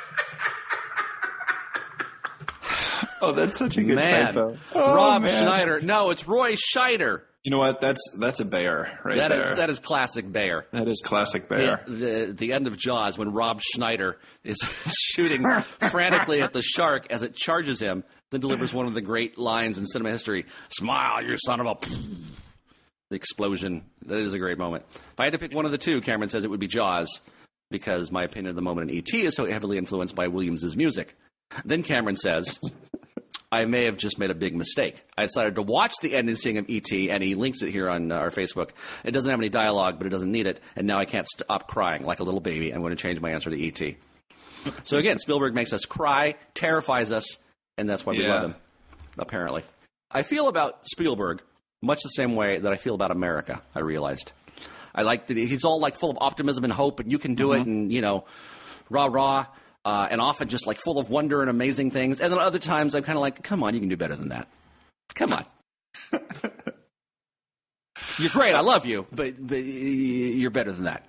Oh, that's such a good typo. Rob Schneider. No, it's Roy Scheider. You know what? That's a Bayer there. That is classic Bayer. That is classic Bayer. The end of Jaws when Rob Schneider is shooting frantically at the shark as it charges him, then delivers one of the great lines in cinema history, "Smile, you son of a..." The explosion. That is a great moment. If I had to pick one of the two, Cameron says it would be Jaws, because my opinion of the moment in E.T. is so heavily influenced by Williams' music. Then Cameron says, I may have just made a big mistake. I decided to watch the ending scene of E.T., and he links it here on our Facebook. It doesn't have any dialogue, but it doesn't need it, and now I can't stop crying like a little baby. I'm going to change my answer to E.T. So again, Spielberg makes us cry, terrifies us, and that's why we love him, apparently. I feel about Spielberg much the same way that I feel about America, I realized. I like that he's all like full of optimism and hope, and you can do it, and, you know, rah-rah. And often just like full of wonder and amazing things. And then other times I'm kind of like, come on, you can do better than that. Come on. You're great. I love you, but you're better than that.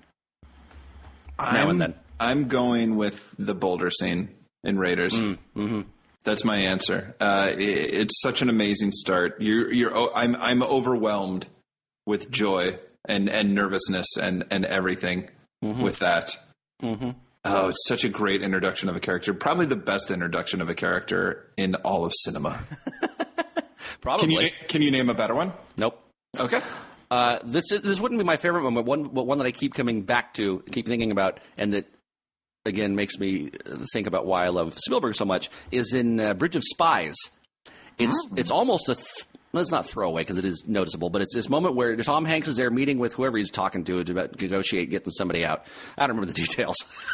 Now and then. I'm going with the boulder scene in Raiders. Mm-hmm. That's my answer. It's such an amazing start. I'm overwhelmed with joy and nervousness and everything with that. Mm-hmm. Oh, it's such a great introduction of a character. Probably the best introduction of a character in all of cinema. Probably. Can you name a better one? Nope. Okay. This wouldn't be my favorite moment. One that I keep coming back to, keep thinking about, and that again makes me think about why I love Spielberg so much, is in Bridge of Spies. It's almost it's not throwaway because it is noticeable, but it's this moment where Tom Hanks is there meeting with whoever he's talking to negotiate getting somebody out. I don't remember the details.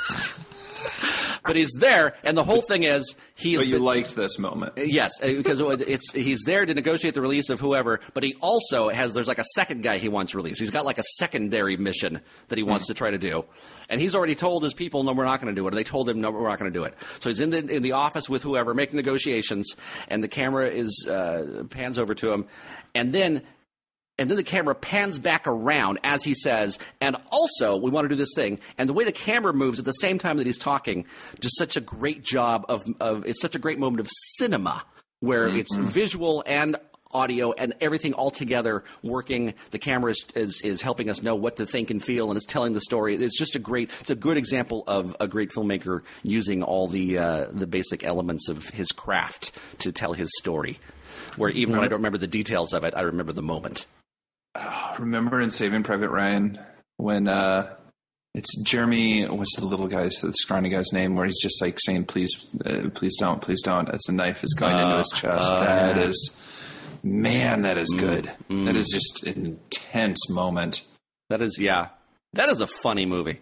But he's there, and the whole thing is But you liked this moment. Yes, because he's there to negotiate the release of whoever, but he also there's like a second guy he wants released. He's got like a secondary mission that he wants to try to do. And he's already told his people, no, we're not going to do it. Or they told him, no, we're not going to do it. So he's in the office with whoever, making negotiations, and the camera pans over to him. And then the camera pans back around as he says, and also, we want to do this thing. And the way the camera moves at the same time that he's talking, just such a great job of it's such a great moment of cinema where it's visual and audio and everything all together working. The camera is helping us know what to think and feel, and it's telling the story. It's just it's a good example of a great filmmaker using all the basic elements of his craft to tell his story. Where even when I don't remember the details of it, I remember the moment. Remember in Saving Private Ryan when it's Jeremy, what's the little guy's, the scrawny guy's name, where he's just like saying, please don't, as the knife is going into his chest. That is good. That is just an intense moment. That is a funny movie.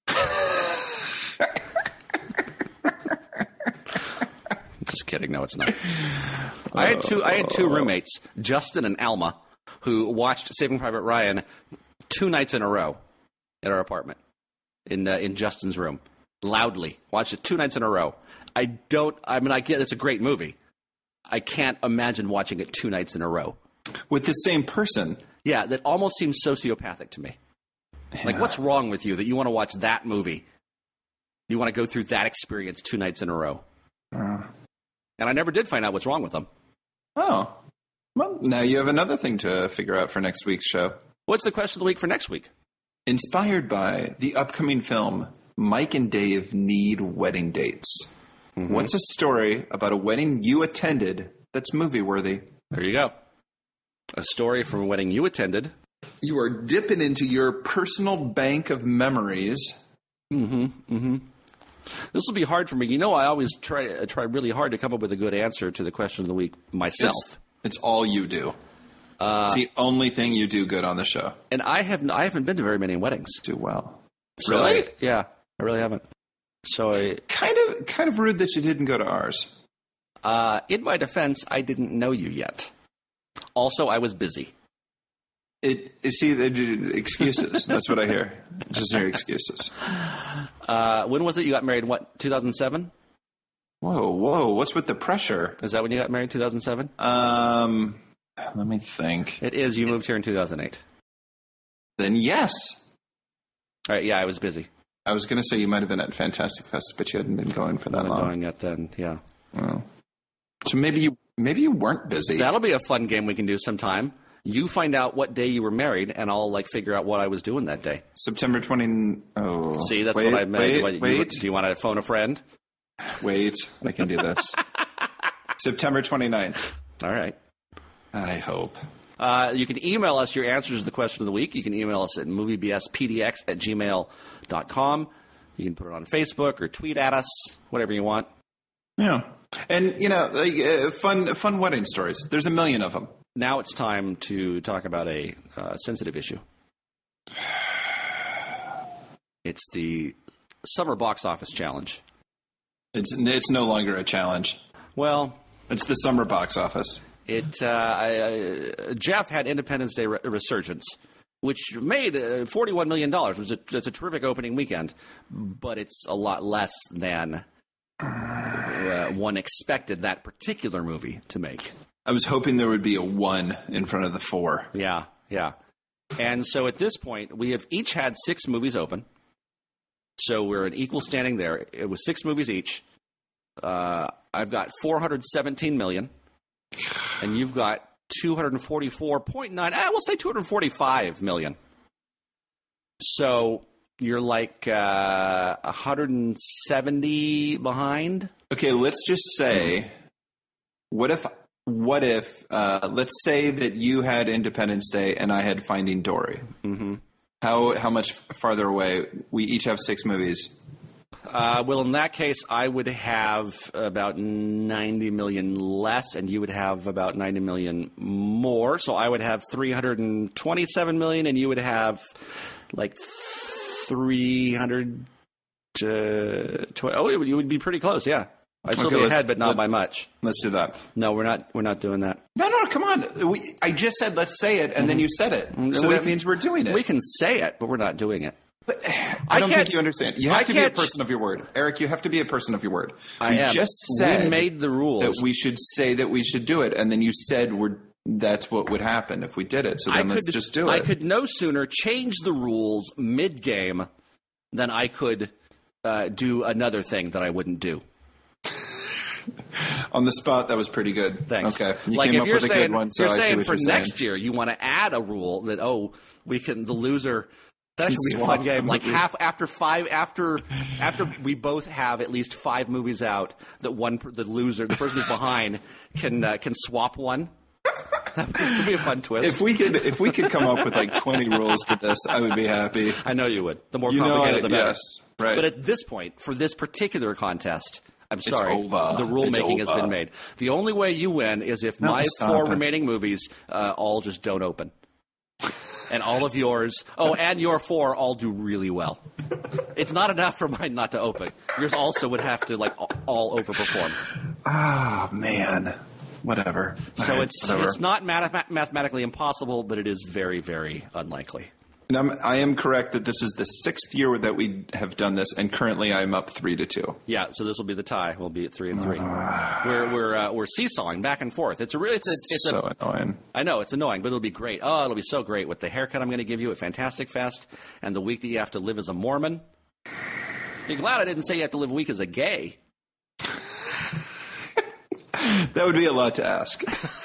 Just kidding. No, it's not. I had two roommates, Justin and Alma, who watched Saving Private Ryan 2 nights in a row at our apartment in Justin's room, loudly. Watched it 2 nights in a row. I get it's a great movie. I can't imagine watching it 2 nights in a row. With the same person? Yeah, that almost seems sociopathic to me. Yeah. Like, what's wrong with you that you want to watch that movie? You want to go through that experience 2 nights in a row? And I never did find out what's wrong with them. Oh. Well, now you have another thing to figure out for next week's show. What's the question of the week for next week? Inspired by the upcoming film, Mike and Dave Need Wedding Dates. Mm-hmm. What's a story about a wedding you attended that's movie-worthy? There you go. A story from a wedding you attended. You are dipping into your personal bank of memories. Mm-hmm. Mm-hmm. This will be hard for me. You know, I always try really hard to come up with a good answer to the question of the week myself. It's all you do. It's the only thing you do good on the show. And I haven't been to very many weddings. Do well. So really? I really haven't. So kind of rude that you didn't go to ours. In my defense, I didn't know you yet. Also, I was busy. Excuses. That's what I hear. Just hear excuses. When was it you got married? What, 2007? Whoa. What's with the pressure? Is that when you got married, 2007? Let me think. It is. You moved here in 2008. Then yes. All right, yeah, I was busy. I was going to say you might have been at Fantastic Fest, but you hadn't been going for that long. Going yet then, yeah. Oh. So maybe you weren't busy. That'll be a fun game we can do sometime. You find out what day you were married, and I'll figure out what I was doing that day. September 20. Oh, see, that's what I meant. Wait. Do you want to phone a friend? Wait, I can do this. September 29th. All right. I hope. You can email us your answers to the question of the week. You can email us at moviebspdx@gmail.com. You can put it on Facebook or tweet at us, whatever you want. Yeah. And, fun wedding stories. There's a million of them. Now it's time to talk about a sensitive issue. It's the summer box office challenge. It's no longer a challenge. Well, it's the summer box office. Jeff had Independence Day resurgence, which made $41 million. It's a terrific opening weekend, but it's a lot less than one expected that particular movie to make. I was hoping there would be a 1 in front of the 4. Yeah. And so at this point, we have each had 6 movies open. So we're an equal standing there. It was 6 movies each. I've got 417 million, and you've got 244.9. We'll say 245 million. So you're like 170 behind. Okay, let's just say, what if let's say that you had Independence Day and I had Finding Dory. Mm-hmm. How much farther away? We each have 6 movies. Well, in that case, I would have about 90 million less, and you would have about 90 million more. So I would have 327 million, and you would have like 300. You would be pretty close, yeah. I'd still be ahead, but not by much. Let's do that. No, we're not doing that. No, come on. I just said let's say it, and then you said it. So that means we're doing it. We can say it, but we're not doing it. But I don't think you understand. You have to be a person of your word. Eric, you have to be a person of your word. I am. Just said we made the rules that we should say that we should do it, and then you said that's what would happen if we did it. So then let's just do it. I could no sooner change the rules mid-game than I could do another thing that I wouldn't do. On the spot, that was pretty good. Thanks. Okay, you like came if up you're with saying, a good one. So you're I see saying what for you're next saying. year you want to add a rule that the loser. That should be a fun game. Like after we both have at least 5 movies out, that the loser, the person who's behind, can swap one. That would be a fun twist. If we could come up with like 20 rules to this, I would be happy. I know you would. The more complicated, the better. Yes, right. But at this point, for this particular contest, I'm sorry, over. The rule making has been made. The only way you win is if my 4 remaining movies all just don't open. And all of yours, and your 4 all do really well. It's not enough for mine not to open. Yours also would have to like all overperform. Ah, man. Whatever. So it's not mathematically impossible, but it is very, very unlikely. And I am correct that this is the 6th year that we have done this, and currently I'm up 3-2. Yeah, so this will be the tie. We'll be at 3-3. We're seesawing back and forth. It's so annoying. I know it's annoying, but it'll be great. Oh, it'll be so great with the haircut I'm going to give you at Fantastic Fest, and the week that you have to live as a Mormon. You're glad I didn't say you have to live a week as a gay. That would be a lot to ask.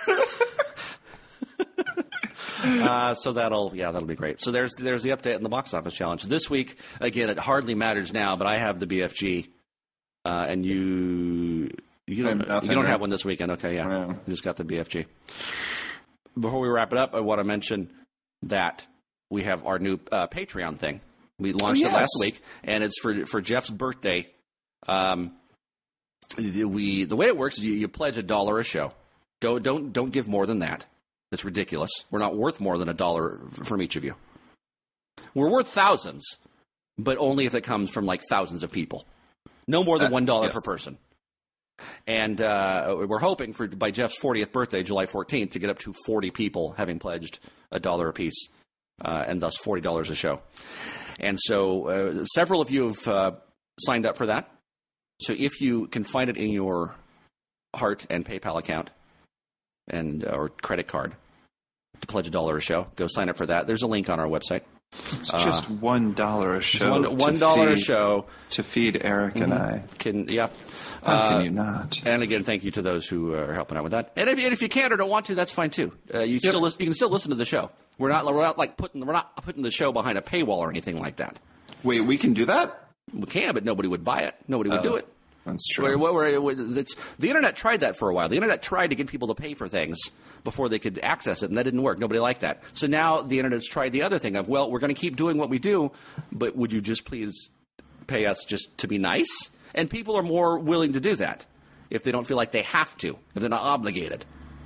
So that'll be great. So there's the update on the box office challenge this week. Again, it hardly matters now, but I have the BFG, and you don't have one this weekend. Okay, yeah, you just got the BFG. Before we wrap it up, I want to mention that we have our new Patreon thing. We launched it last week, and it's for Jeff's birthday. The way it works is you pledge $1 a show. Don't give more than that. That's ridiculous. We're not worth more than $1 from each of you. We're worth thousands, but only if it comes from like thousands of people. No more than $1 per person. And we're hoping by Jeff's 40th birthday, July 14th, to get up to 40 people having pledged $1 apiece, and thus $40 a show. And so several of you have signed up for that. So if you can find it in your heart and PayPal account or credit card to pledge $1 a show, go sign up for that. There's a link on our website. It's just $1 a show. $1 a show to feed Eric and I. How can you not? And again, thank you to those who are helping out with that. And if you can't or don't want to, that's fine too. You can still listen to the show. We're not putting the show behind a paywall or anything like that. Wait, we can do that? We can, but nobody would buy it. Nobody would do it. That's true. The internet tried that for a while. The internet tried to get people to pay for things before they could access it, and that didn't work. Nobody liked that. So now the internet's tried the other thing of, well, we're going to keep doing what we do, but would you just please pay us just to be nice? And people are more willing to do that if they don't feel like they have to, if they're not obligated.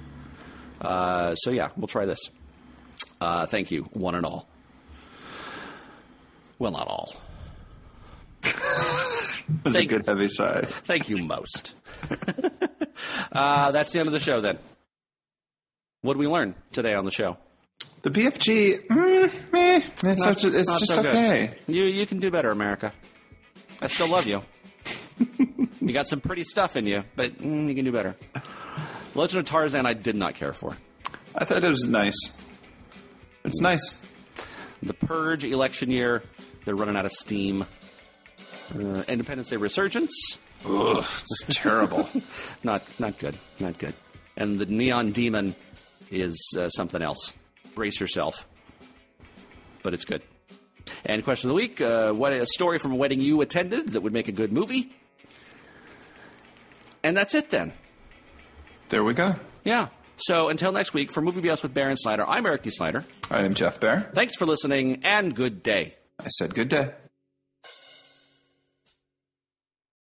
So yeah, we'll try this. Thank you, one and all. Well, not all. That's a good heavy sigh. Thank you, most. That's the end of the show, then. What did we learn today on the show? The BFG, it's just okay. You can do better, America. I still love you. You got some pretty stuff in you, but you can do better. Legend of Tarzan I did not care for. I thought it was nice. It's nice. The Purge election year, they're running out of steam. Independence Day Resurgence. Ugh, it's terrible. Not good. Not good. And the Neon Demon is something else. Brace yourself. But it's good. And question of the week, what a story from a wedding you attended that would make a good movie? And that's it then. There we go. Yeah. So until next week, for Movie BS with Bear and Snyder, I'm Eric D. Snyder. I am Jeff Bear. Thanks for listening, and good day. I said good day.